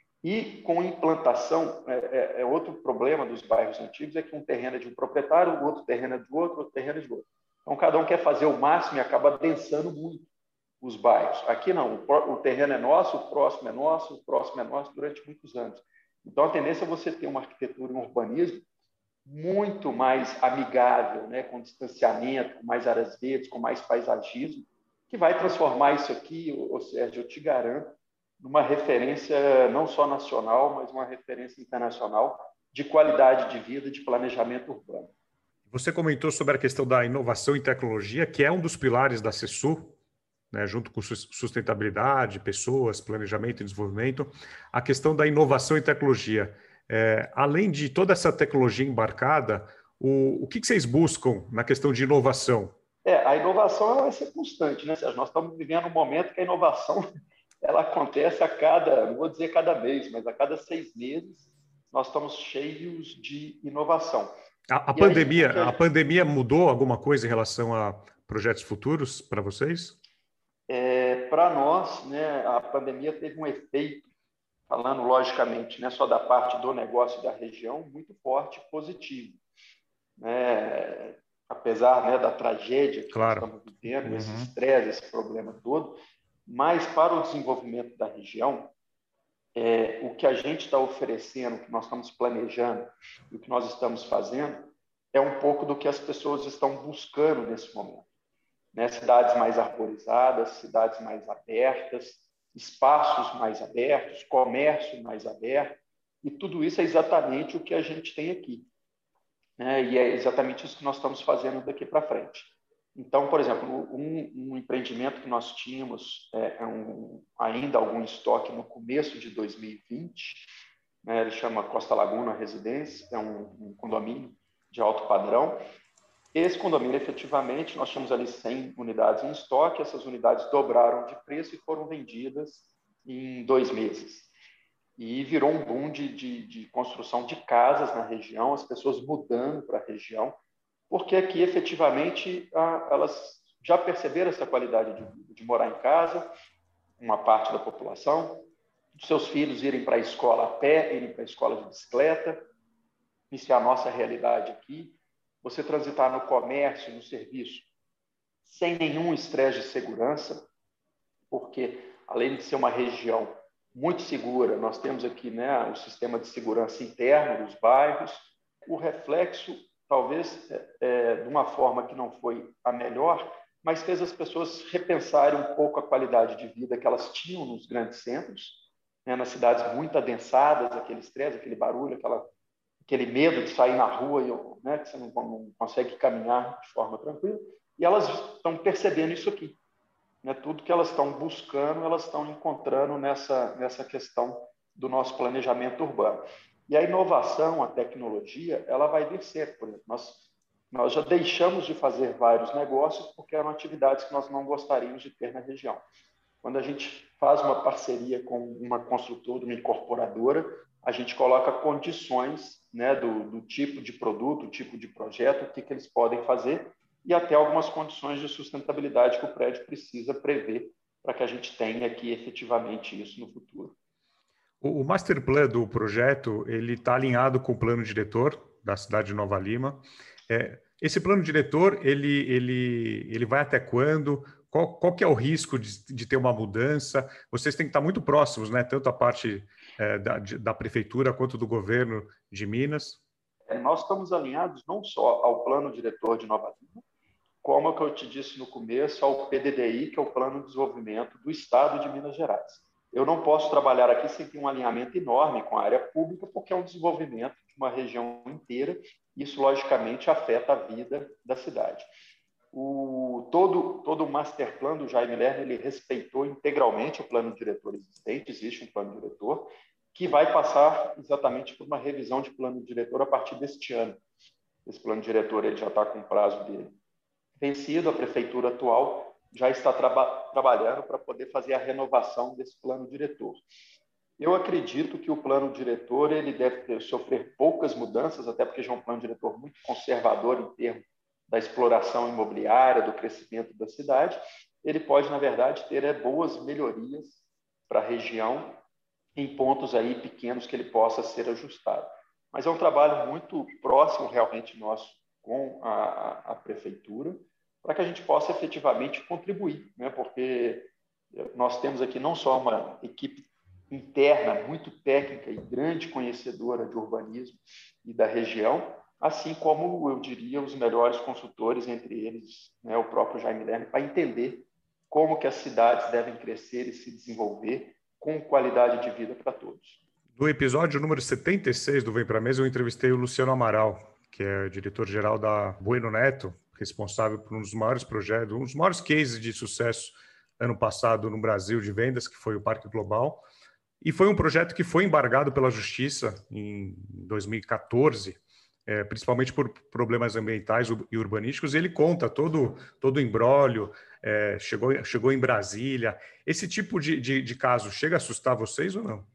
E com implantação, outro problema dos bairros antigos é que um terreno é de um proprietário, o outro terreno é de outro terreno é de outro. Então, cada um quer fazer o máximo e acaba densando muito. os bairros. Aqui não, o terreno é nosso, o próximo é nosso, o próximo é nosso durante muitos anos. Então, a tendência é você ter uma arquitetura e um urbanismo muito mais amigável, né, com distanciamento, com mais áreas verdes, com mais paisagismo, que vai transformar isso aqui, ou seja, eu te garanto, numa referência não só nacional, mas uma referência internacional de qualidade de vida, de planejamento urbano. Você comentou sobre a questão da inovação e tecnologia, que é um dos pilares da CESU, né, junto com sustentabilidade, pessoas, planejamento e desenvolvimento. A questão da inovação e tecnologia. Além de toda essa tecnologia embarcada, o que vocês buscam na questão de inovação? A inovação ela vai ser constante, né, Sérgio? Nós estamos vivendo um momento que a inovação ela acontece a cada, não vou dizer cada mês, mas a cada 6 meses nós estamos cheios de inovação. A pandemia mudou alguma coisa em relação a projetos futuros para vocês? Para nós, né, a pandemia teve um efeito, falando logicamente, né, só da parte do negócio da região, muito forte e positivo. Apesar, né, da tragédia que nós estamos vivendo, esse estresse, esse problema todo, mas para o desenvolvimento da região, o que a gente está oferecendo, o que nós estamos planejando e o que nós estamos fazendo é um pouco do que as pessoas estão buscando nesse momento. Né? Cidades mais arborizadas, cidades mais abertas, espaços mais abertos, comércio mais aberto, e tudo isso é exatamente o que a gente tem aqui. Né? E é exatamente isso que nós estamos fazendo daqui para frente. Então, por exemplo, um empreendimento que nós tínhamos ainda algum estoque no começo de 2020, né? Ele chama Costa Laguna Residência, é um condomínio de alto padrão. Esse condomínio, efetivamente, nós tínhamos ali 100 unidades em estoque, essas unidades dobraram de preço e foram vendidas em 2 meses. E virou um boom de construção de casas na região, as pessoas mudando para a região, porque aqui, efetivamente, elas já perceberam essa qualidade de morar em casa, uma parte da população, dos seus filhos irem para a escola a pé, irem para a escola de bicicleta. Isso é a nossa realidade aqui. Você transitar no comércio, no serviço, sem nenhum estresse de segurança, porque, além de ser uma região muito segura, nós temos aqui, né, o sistema de segurança interno dos bairros. O reflexo, talvez, de uma forma que não foi a melhor, mas fez as pessoas repensarem um pouco a qualidade de vida que elas tinham nos grandes centros, né, nas cidades muito adensadas, aquele estresse, aquele barulho, aquele medo de sair na rua, né, que você não consegue caminhar de forma tranquila, e elas estão percebendo isso aqui. Né, tudo que elas estão buscando, elas estão encontrando nessa questão do nosso planejamento urbano. E a inovação, a tecnologia, ela vai vir sempre. Por exemplo, nós já deixamos de fazer vários negócios porque eram atividades que nós não gostaríamos de ter na região. Quando a gente faz uma parceria com uma construtora, uma incorporadora, a gente coloca condições, né, do tipo de produto, tipo de projeto, o que eles podem fazer, e até algumas condições de sustentabilidade que o prédio precisa prever para que a gente tenha aqui efetivamente isso no futuro. O master plan do projeto ele está alinhado com o plano diretor da cidade de Nova Lima. Esse plano diretor ele vai até quando? Qual que é o risco de ter uma mudança? Vocês têm que estar muito próximos, né? Tanto a parte da prefeitura quanto do governo de Minas. Nós estamos alinhados não só ao plano diretor de Nova Lima, como é que eu te disse no começo, ao PDDI, que é o Plano de Desenvolvimento do Estado de Minas Gerais. Eu não posso trabalhar aqui sem ter um alinhamento enorme com a área pública, porque é um desenvolvimento de uma região inteira, e isso, logicamente, afeta a vida da cidade. Todo o master plan do Jaime Lerner, ele respeitou integralmente o plano diretor existente, existe um plano diretor, que vai passar exatamente por uma revisão de plano diretor a partir deste ano. Esse plano diretor ele já está com o prazo dele vencido, a prefeitura atual já está trabalhando para poder fazer a renovação desse plano diretor. Eu acredito que o plano diretor ele deve sofrer poucas mudanças, até porque já é um plano diretor muito conservador em termos da exploração imobiliária, do crescimento da cidade. Ele pode, na verdade, ter boas melhorias para a região em pontos aí pequenos que ele possa ser ajustado. Mas é um trabalho muito próximo, realmente, nosso com a prefeitura, para que a gente possa efetivamente contribuir, né? Porque Nós temos aqui não só uma equipe interna muito técnica e grande conhecedora de urbanismo e da região, assim como, eu diria, os melhores consultores, entre eles, né, o próprio Jaime Lerner, para entender como que as cidades devem crescer e se desenvolver com qualidade de vida para todos. No episódio número 76 do Vem Pra Mesa, eu entrevistei o Luciano Amaral, que é diretor-geral da Bueno Neto, responsável por um dos maiores projetos, um dos maiores cases de sucesso ano passado no Brasil de vendas, que foi o Parque Global. E foi um projeto que foi embargado pela Justiça em 2014, principalmente por problemas ambientais e urbanísticos. E ele conta todo o imbróglio, chegou em Brasília. Esse tipo de caso chega a assustar vocês ou não?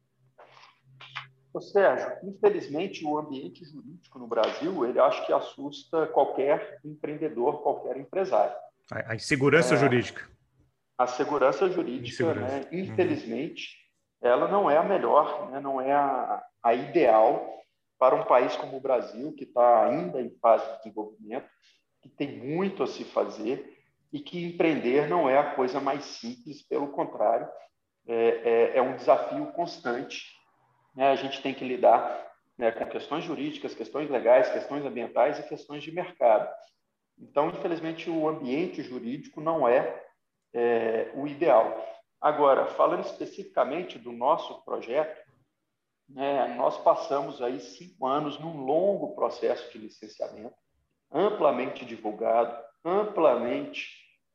Sérgio, infelizmente o ambiente jurídico no Brasil, ele acho que assusta qualquer empreendedor, qualquer empresário. A insegurança jurídica. A segurança jurídica, né, infelizmente, ela não é a melhor, né, não é a ideal para um país como o Brasil, que está ainda em fase de desenvolvimento, que tem muito a se fazer e que empreender não é a coisa mais simples, pelo contrário, é um desafio constante. A gente tem que lidar, né, com questões jurídicas, questões legais, questões ambientais e questões de mercado. Então, infelizmente, o ambiente jurídico não é o ideal. Agora, falando especificamente do nosso projeto, né, nós passamos aí 5 anos num longo processo de licenciamento, amplamente divulgado, amplamente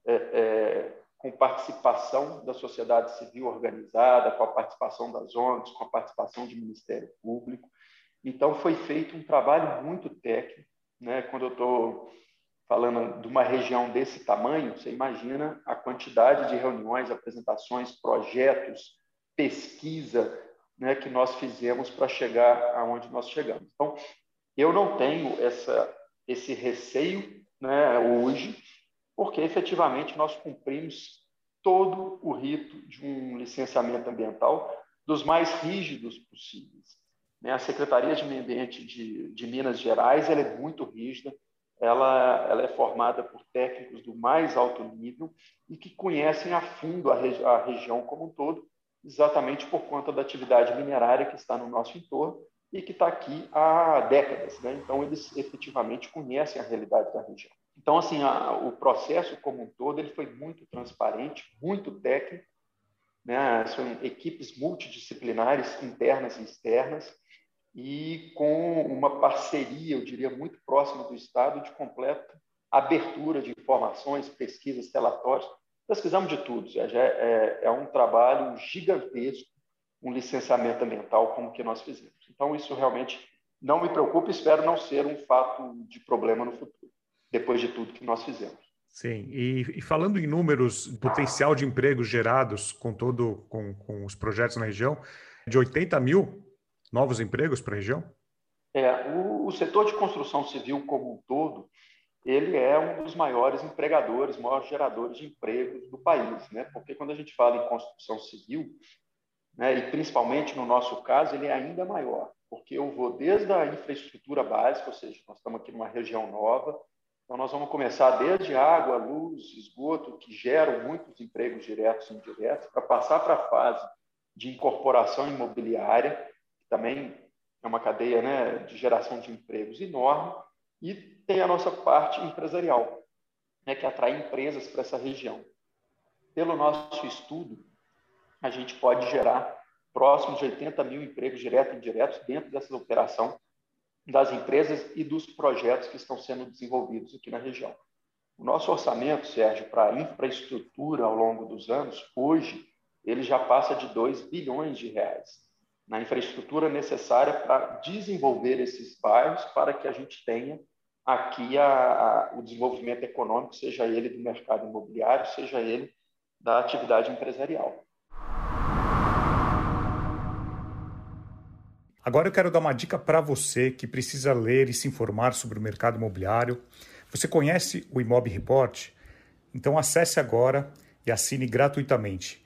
com participação da sociedade civil organizada, com a participação das ONGs, com a participação do Ministério Público. Então, foi feito um trabalho muito técnico, né? Quando eu estou falando de uma região desse tamanho, você imagina a quantidade de reuniões, apresentações, projetos, pesquisa, né, que nós fizemos para chegar aonde nós chegamos. Então, eu não tenho esse receio, né, hoje, porque efetivamente nós cumprimos todo o rito de um licenciamento ambiental dos mais rígidos possíveis. A Secretaria de Meio Ambiente de Minas Gerais, ela é muito rígida, ela é formada por técnicos do mais alto nível e que conhecem a fundo a região como um todo, exatamente por conta da atividade minerária que está no nosso entorno e que está aqui há décadas, né? Então, eles efetivamente conhecem a realidade da região. Então, assim, o processo como um todo ele foi muito transparente, muito técnico, né? São equipes multidisciplinares, internas e externas, e com uma parceria, eu diria, muito próxima do Estado, de completa abertura de informações, pesquisas, relatórios. Pesquisamos de tudo, é um trabalho gigantesco, um licenciamento ambiental como que nós fizemos. Então, isso realmente não me preocupa, espero não ser um fato de problema no futuro, depois de tudo que nós fizemos. Sim, e falando em números, potencial de empregos gerados com os projetos na região, de 80 mil novos empregos para a região? O setor de construção civil como um todo, ele é um dos maiores empregadores, maiores geradores de empregos do país, né? Porque quando a gente fala em construção civil, né, e principalmente no nosso caso, ele é ainda maior, porque eu vou desde a infraestrutura básica, ou seja, nós estamos aqui numa região nova, então nós vamos começar desde água, luz, esgoto, que geram muitos empregos diretos e indiretos, para passar para a fase de incorporação imobiliária, que também é uma cadeia, né, de geração de empregos enorme, e tem a nossa parte empresarial, né, que atrai empresas para essa região. Pelo nosso estudo, a gente pode gerar próximo de 80 mil empregos diretos e indiretos dentro dessa operação das empresas e dos projetos que estão sendo desenvolvidos aqui na região. O nosso orçamento, Sérgio, para infraestrutura ao longo dos anos, hoje, ele já passa de 2 bilhões de reais na infraestrutura necessária para desenvolver esses bairros, para que a gente tenha aqui o desenvolvimento econômico, seja ele do mercado imobiliário, seja ele da atividade empresarial. Agora eu quero dar uma dica para você que precisa ler e se informar sobre o mercado imobiliário. Você conhece o Imob Report? Então acesse agora e assine gratuitamente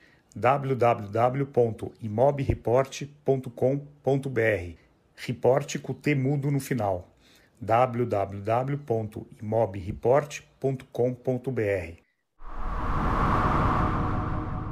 www.imobreport.com.br. Report com T mudo no final. www.imobreport.com.br.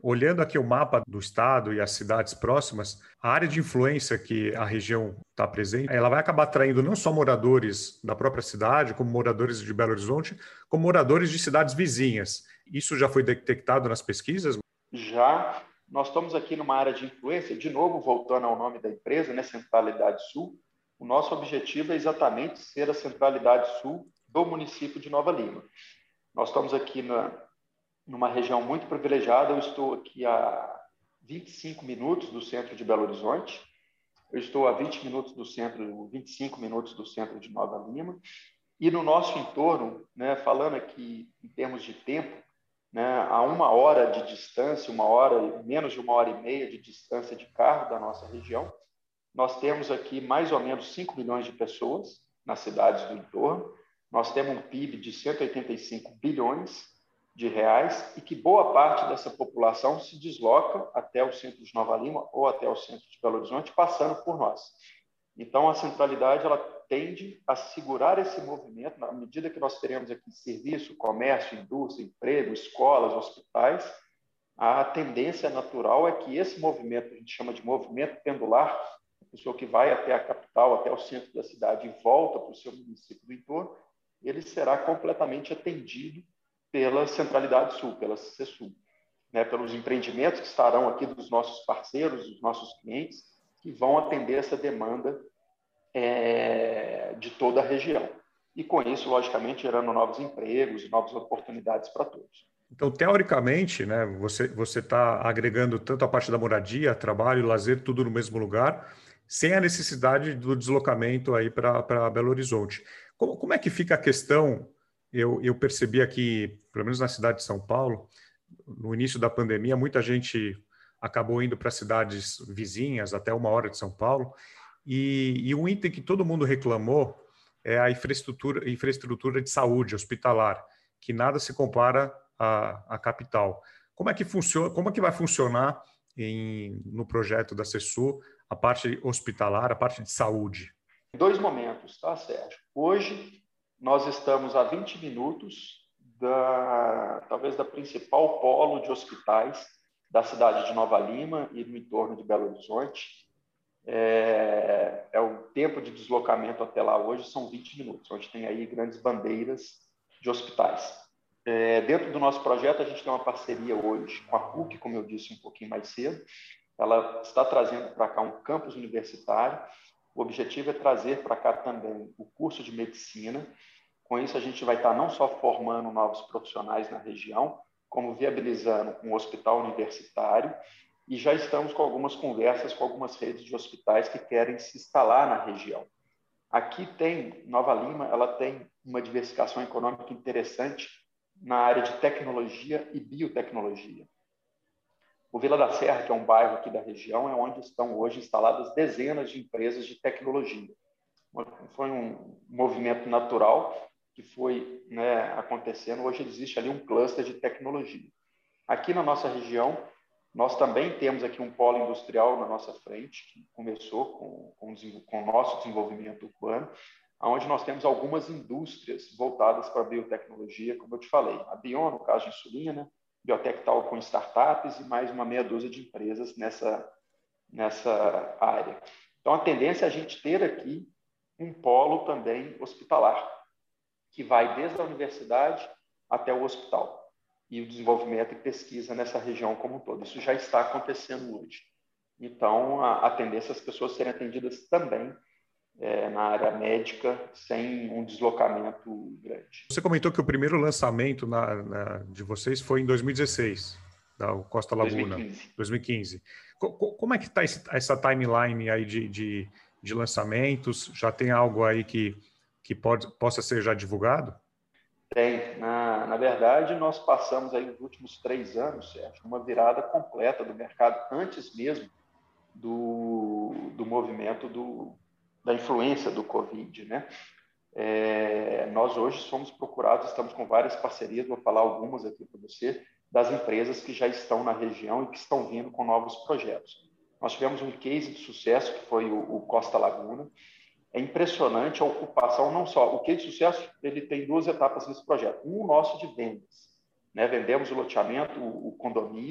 Olhando aqui o mapa do estado e as cidades próximas, a área de influência que a região está presente, ela vai acabar atraindo não só moradores da própria cidade, como moradores de Belo Horizonte, como moradores de cidades vizinhas. Isso já foi detectado nas pesquisas? Já, nós estamos aqui numa área de influência, de novo voltando ao nome da empresa, né, Centralidade Sul. O nosso objetivo é exatamente ser a Centralidade Sul do município de Nova Lima. Nós estamos aqui numa região muito privilegiada. Eu estou aqui a 25 minutos do centro de Belo Horizonte. Eu estou a 25 minutos do centro de Nova Lima. E no nosso entorno, né, falando aqui em termos de tempo, né, a 1 hora de distância, menos de 1 hora e meia de distância de carro da nossa região, nós temos aqui mais ou menos 5 milhões de pessoas nas cidades do entorno. Nós temos um PIB de 185 bilhões de reais e que boa parte dessa população se desloca até o centro de Nova Lima ou até o centro de Belo Horizonte, passando por nós. Então, a centralidade ela tende a segurar esse movimento, na medida que nós teremos aqui serviço, comércio, indústria, emprego, escolas, hospitais. A tendência natural é que esse movimento, a gente chama de movimento pendular, a pessoa que vai até a capital, até o centro da cidade e volta para o seu município do entorno, ele será completamente atendido pela Centralidade Sul, pela CCSul, né, pelos empreendimentos que estarão aqui dos nossos parceiros, dos nossos clientes, que vão atender essa demanda de toda a região. E com isso, logicamente, gerando novos empregos e novas oportunidades para todos. Então, teoricamente, né, você está agregando tanto a parte da moradia, trabalho, lazer, tudo no mesmo lugar, sem a necessidade do deslocamento aí para Belo Horizonte. Como é que fica a questão? Eu percebi aqui, pelo menos na cidade de São Paulo, no início da pandemia, muita gente acabou indo para cidades vizinhas, até 1 hora de São Paulo, e um item que todo mundo reclamou é a infraestrutura de saúde hospitalar, que nada se compara à capital. Como é que funciona? Como é que vai funcionar no projeto da CCSul a parte hospitalar, a parte de saúde? 2 momentos, tá, Sérgio? Hoje, nós estamos a 20 minutos talvez da principal polo de hospitais da cidade de Nova Lima e no entorno de Belo Horizonte. O tempo de deslocamento até lá hoje são 20 minutos, onde tem aí grandes bandeiras de hospitais. Dentro do nosso projeto, a gente tem uma parceria hoje com a PUC, como eu disse um pouquinho mais cedo. Ela está trazendo para cá um campus universitário. O objetivo é trazer para cá também o curso de medicina. Com isso, a gente vai estar não só formando novos profissionais na região, como viabilizando um hospital universitário, e já estamos com algumas conversas com algumas redes de hospitais que querem se instalar na região. Aqui Nova Lima, ela tem uma diversificação econômica interessante na área de tecnologia e biotecnologia. O Vila da Serra, que é um bairro aqui da região, é onde estão hoje instaladas dezenas de empresas de tecnologia. Foi um movimento natural que foi, né, acontecendo. Hoje existe ali um cluster de tecnologia. Aqui na nossa região, nós também temos aqui um polo industrial na nossa frente, que começou com o nosso desenvolvimento urbano, onde nós temos algumas indústrias voltadas para a biotecnologia, como eu te falei. A Bion, no caso de insulina, Biotectal com startups e mais uma meia dúzia de empresas nessa área. Então, a tendência é a gente ter aqui um polo também hospitalar, que vai desde a universidade até o hospital, e o desenvolvimento e pesquisa nessa região como um todo. Isso já está acontecendo hoje. Então, a tendência é as pessoas serem atendidas também na área médica, sem um deslocamento grande. Você comentou que o primeiro lançamento de vocês foi em 2016, da Costa Laguna. 2015. Como é que está essa timeline aí de lançamentos? Já tem algo aí que possa ser já divulgado? Tem. Na verdade, nós passamos aí nos últimos 3 anos, Sérgio, uma virada completa do mercado, antes mesmo do movimento da influência do Covid, né? Nós hoje somos procurados, estamos com várias parcerias, vou falar algumas aqui para você, das empresas que já estão na região e que estão vindo com novos projetos. Nós tivemos um case de sucesso, que foi o Costa Laguna. É impressionante a ocupação, não só. O case de sucesso, ele tem 2 etapas nesse projeto. Um nosso de vendas, né? Vendemos o loteamento, o condomínio,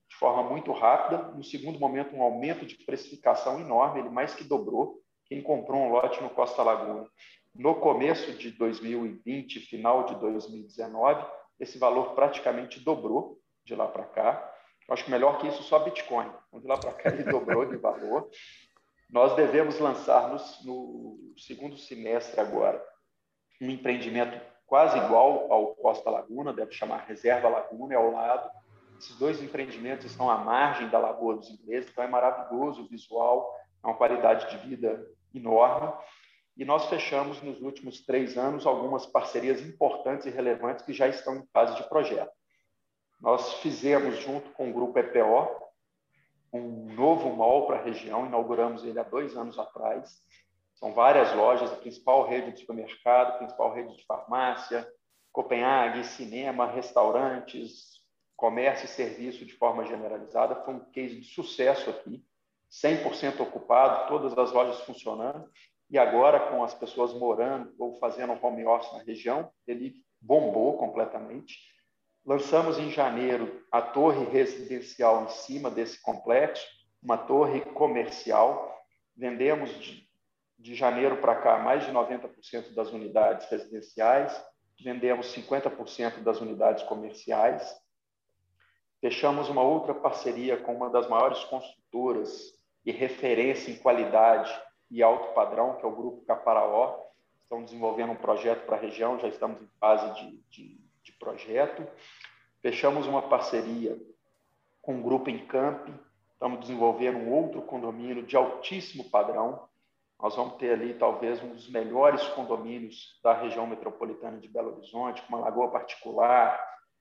de forma muito rápida. No segundo momento, um aumento de precificação enorme, ele mais que dobrou. Quem comprou um lote no Costa Laguna no começo de 2020, final de 2019, esse valor praticamente dobrou de lá para cá. Eu acho que melhor que isso só Bitcoin. Então, de lá para cá ele dobrou de valor. Nós devemos lançar no segundo semestre agora um empreendimento quase igual ao Costa Laguna, deve chamar Reserva Laguna, é ao lado. Esses dois empreendimentos estão à margem da Lagoa dos Ingleses, então é maravilhoso o visual, é uma qualidade de vida enorme. E nós fechamos nos últimos 3 anos algumas parcerias importantes e relevantes que já estão em fase de projeto. Nós fizemos, junto com o Grupo EPO, um novo mall para a região, inauguramos ele há 2 anos atrás. São várias lojas, a principal rede de supermercado, a principal rede de farmácia, Copenhague, cinema, restaurantes, comércio e serviço de forma generalizada. Foi um case de sucesso aqui, 100% ocupado, todas as lojas funcionando. E agora, com as pessoas morando ou fazendo home office na região, ele bombou completamente. Lançamos em janeiro a torre residencial em cima desse complexo, uma torre comercial. Vendemos de janeiro para cá mais de 90% das unidades residenciais, vendemos 50% das unidades comerciais. Fechamos uma outra parceria com uma das maiores construtoras e referência em qualidade e alto padrão, que é o Grupo Caparaó. Estão desenvolvendo um projeto para a região, já estamos em fase de projeto. Fechamos uma parceria com o Grupo Encamp, estamos desenvolvendo um outro condomínio de altíssimo padrão. Nós vamos ter ali talvez um dos melhores condomínios da região metropolitana de Belo Horizonte, com uma lagoa particular,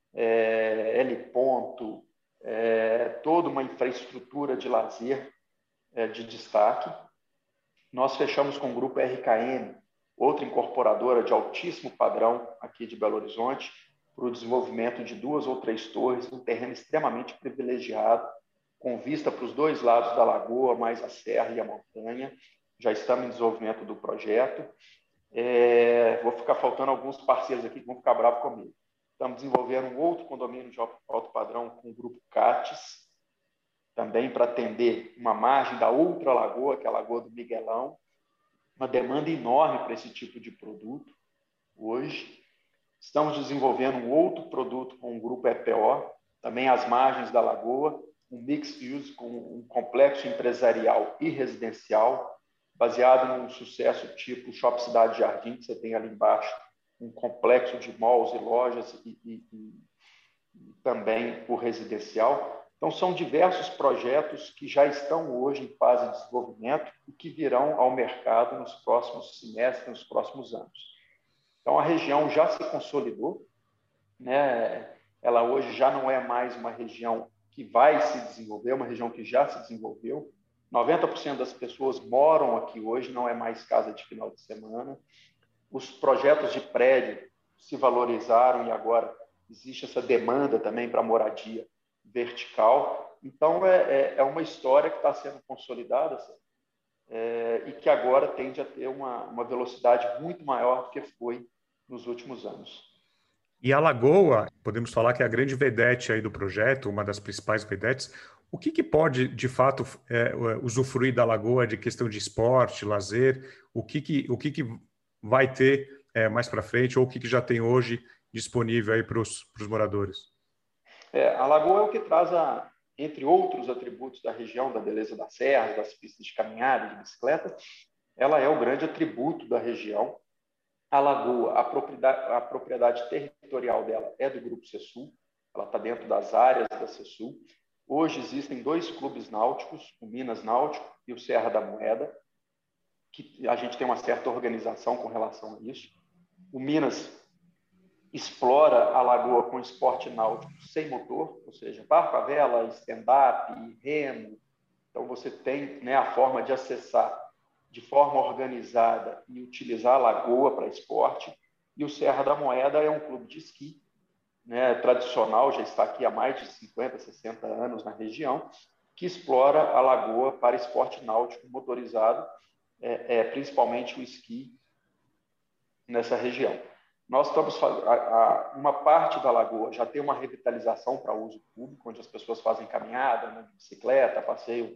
heliponto, toda uma infraestrutura de lazer de destaque. Nós fechamos com o Grupo RKM, outra incorporadora de altíssimo padrão aqui de Belo Horizonte, para o desenvolvimento de 2 ou 3 torres, num terreno extremamente privilegiado, com vista para os 2 lados da lagoa, mais a serra e a montanha. Já estamos em desenvolvimento do projeto. Vou ficar faltando alguns parceiros aqui que vão ficar bravos comigo. Estamos desenvolvendo um outro condomínio de alto padrão com o Grupo Cates, também para atender uma margem da outra lagoa, que é a Lagoa do Miguelão. Uma demanda enorme para esse tipo de produto hoje. Estamos desenvolvendo um outro produto com o Grupo EPO, também às margens da lagoa, um mixed use com um complexo empresarial e residencial, baseado num sucesso tipo Shop Cidade Jardim, que você tem ali embaixo, um complexo de malls e lojas e também o residencial. Então, são diversos projetos que já estão hoje em fase de desenvolvimento e que virão ao mercado nos próximos semestres, nos próximos anos. Então, a região já se consolidou, né? Ela hoje já não é mais uma região que vai se desenvolver, é uma região que já se desenvolveu. 90% das pessoas moram aqui hoje, não é mais casa de final de semana. Os projetos de prédio se valorizaram e agora existe essa demanda também para moradia vertical. Então, é uma história que está sendo consolidada, e que agora tende a ter uma velocidade muito maior do que foi nos últimos anos. E a Lagoa, podemos falar que é a grande vedete aí do projeto, uma das principais vedetes. O que pode, de fato, usufruir da Lagoa de questão de esporte, lazer? O que vai ter mais para frente, ou o que já tem hoje disponível aí para os moradores? A Lagoa é o que traz, entre outros atributos da região, da beleza das serras, das pistas de caminhada, de bicicleta, ela é o grande atributo da região. A Lagoa, a propriedade territorial dela é do Grupo Cesul, ela está dentro das áreas da Cesul. Hoje existem 2 clubes náuticos, o Minas Náutico e o Serra da Moeda, que a gente tem uma certa organização com relação a isso. O Minas explora a lagoa com esporte náutico sem motor, ou seja, barco à vela, stand-up, remo. Então, você tem, né, a forma de acessar de forma organizada e utilizar a lagoa para esporte. E o Serra da Moeda é um clube de esqui, né, tradicional, já está aqui há mais de 50, 60 anos na região, que explora a lagoa para esporte náutico motorizado, principalmente o esqui nessa região. nós estamos uma parte da lagoa já tem uma revitalização para uso público, onde as pessoas fazem caminhada, né, bicicleta, passeio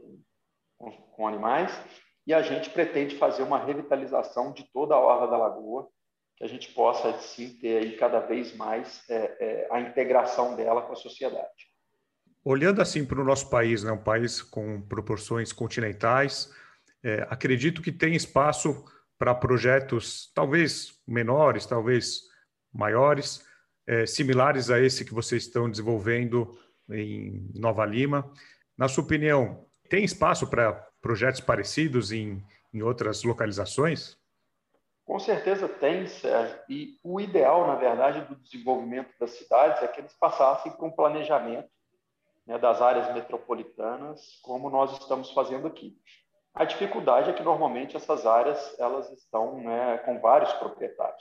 com animais, e a gente pretende fazer uma revitalização de toda a orla da lagoa, que a gente possa, sim, ter aí cada vez mais a integração dela com a sociedade. Olhando assim para o nosso país, né, um país com proporções continentais, acredito que tem espaço para projetos talvez menores, talvez maiores, similares a esse que vocês estão desenvolvendo em Nova Lima. Na sua opinião, tem espaço para projetos parecidos em outras localizações? Com certeza tem, Sérgio. E o ideal, na verdade, do desenvolvimento das cidades é que eles passassem por um planejamento, né, das áreas metropolitanas, como nós estamos fazendo aqui. A dificuldade é que, normalmente, essas áreas elas estão, né, com vários proprietários.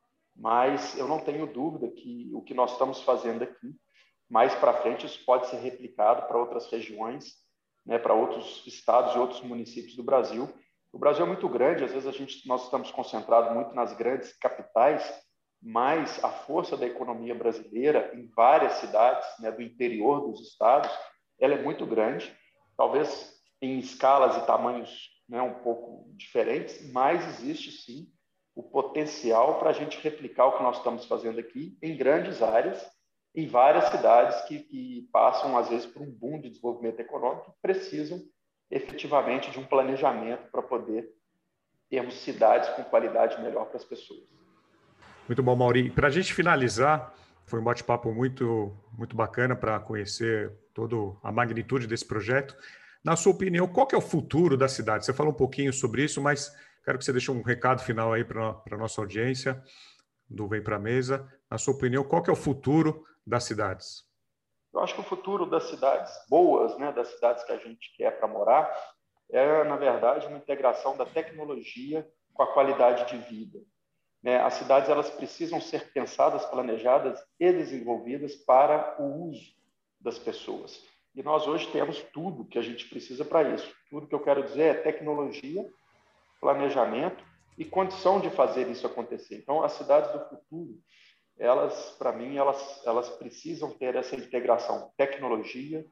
Mas eu não tenho dúvida que o que nós estamos fazendo aqui, mais para frente, isso pode ser replicado para outras regiões, né, para outros estados e outros municípios do Brasil. O Brasil é muito grande, às vezes nós estamos concentrados muito nas grandes capitais, mas a força da economia brasileira em várias cidades, né, do interior dos estados, ela é muito grande, talvez em escalas e tamanhos, né, um pouco diferentes, mas existe sim o potencial para a gente replicar o que nós estamos fazendo aqui em grandes áreas, em várias cidades que passam, às vezes, por um boom de desenvolvimento econômico e precisam efetivamente de um planejamento para poder termos cidades com qualidade melhor para as pessoas. Muito bom, Mauri. Para a gente finalizar, foi um bate-papo muito, muito bacana para conhecer toda a magnitude desse projeto. Na sua opinião, qual que é o futuro da cidade? Você falou um pouquinho sobre isso, mas quero que você deixe um recado final aí para a nossa audiência do Vem Pra Mesa. Na sua opinião, qual que é o futuro das cidades? Eu acho que o futuro das cidades boas, né, das cidades que a gente quer para morar, é, na verdade, uma integração da tecnologia com a qualidade de vida. Né? As cidades elas precisam ser pensadas, planejadas e desenvolvidas para o uso das pessoas. E nós hoje temos tudo que a gente precisa para isso. Tudo que eu quero dizer é tecnologia, planejamento e condição de fazer isso acontecer. Então, as cidades do futuro, elas, para mim, elas precisam ter essa integração, tecnologia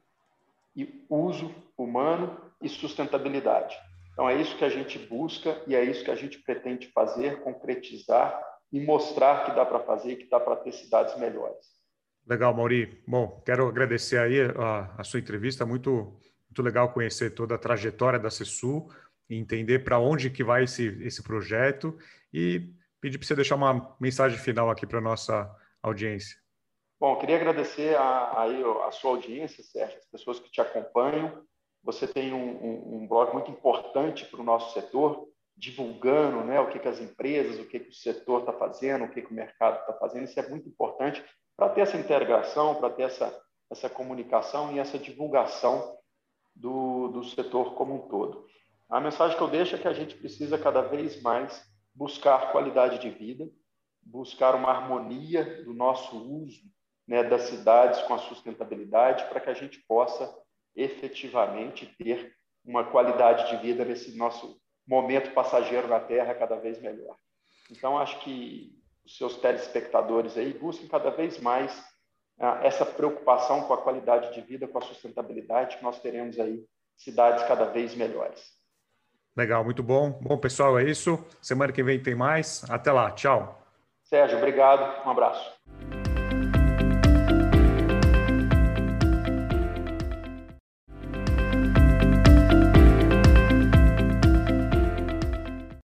e uso humano e sustentabilidade. Então, é isso que a gente busca e é isso que a gente pretende fazer, concretizar e mostrar que dá para fazer e que dá para ter cidades melhores. Legal, Mauri. Bom, quero agradecer aí a sua entrevista, muito legal conhecer toda a trajetória da CESU e entender para onde que vai esse projeto e pedir para você deixar uma mensagem final aqui para a nossa audiência. Bom, queria agradecer a sua audiência, Sérgio, as pessoas que te acompanham. Você tem um blog muito importante para o nosso setor, divulgando, né, o que as empresas, o que o setor está fazendo, o que o mercado está fazendo. Isso é muito importante para ter essa integração, para ter essa comunicação e essa divulgação do setor como um todo. A mensagem que eu deixo é que a gente precisa cada vez mais buscar qualidade de vida, buscar uma harmonia do nosso uso, né, das cidades com a sustentabilidade, para que a gente possa efetivamente ter uma qualidade de vida nesse nosso momento passageiro na Terra cada vez melhor. Então, acho que os seus telespectadores aí busquem cada vez mais essa preocupação com a qualidade de vida, com a sustentabilidade, que nós teremos aí cidades cada vez melhores. Legal, muito bom. Bom, pessoal, é isso. Semana que vem tem mais. Até lá. Tchau. Sérgio, obrigado. Um abraço.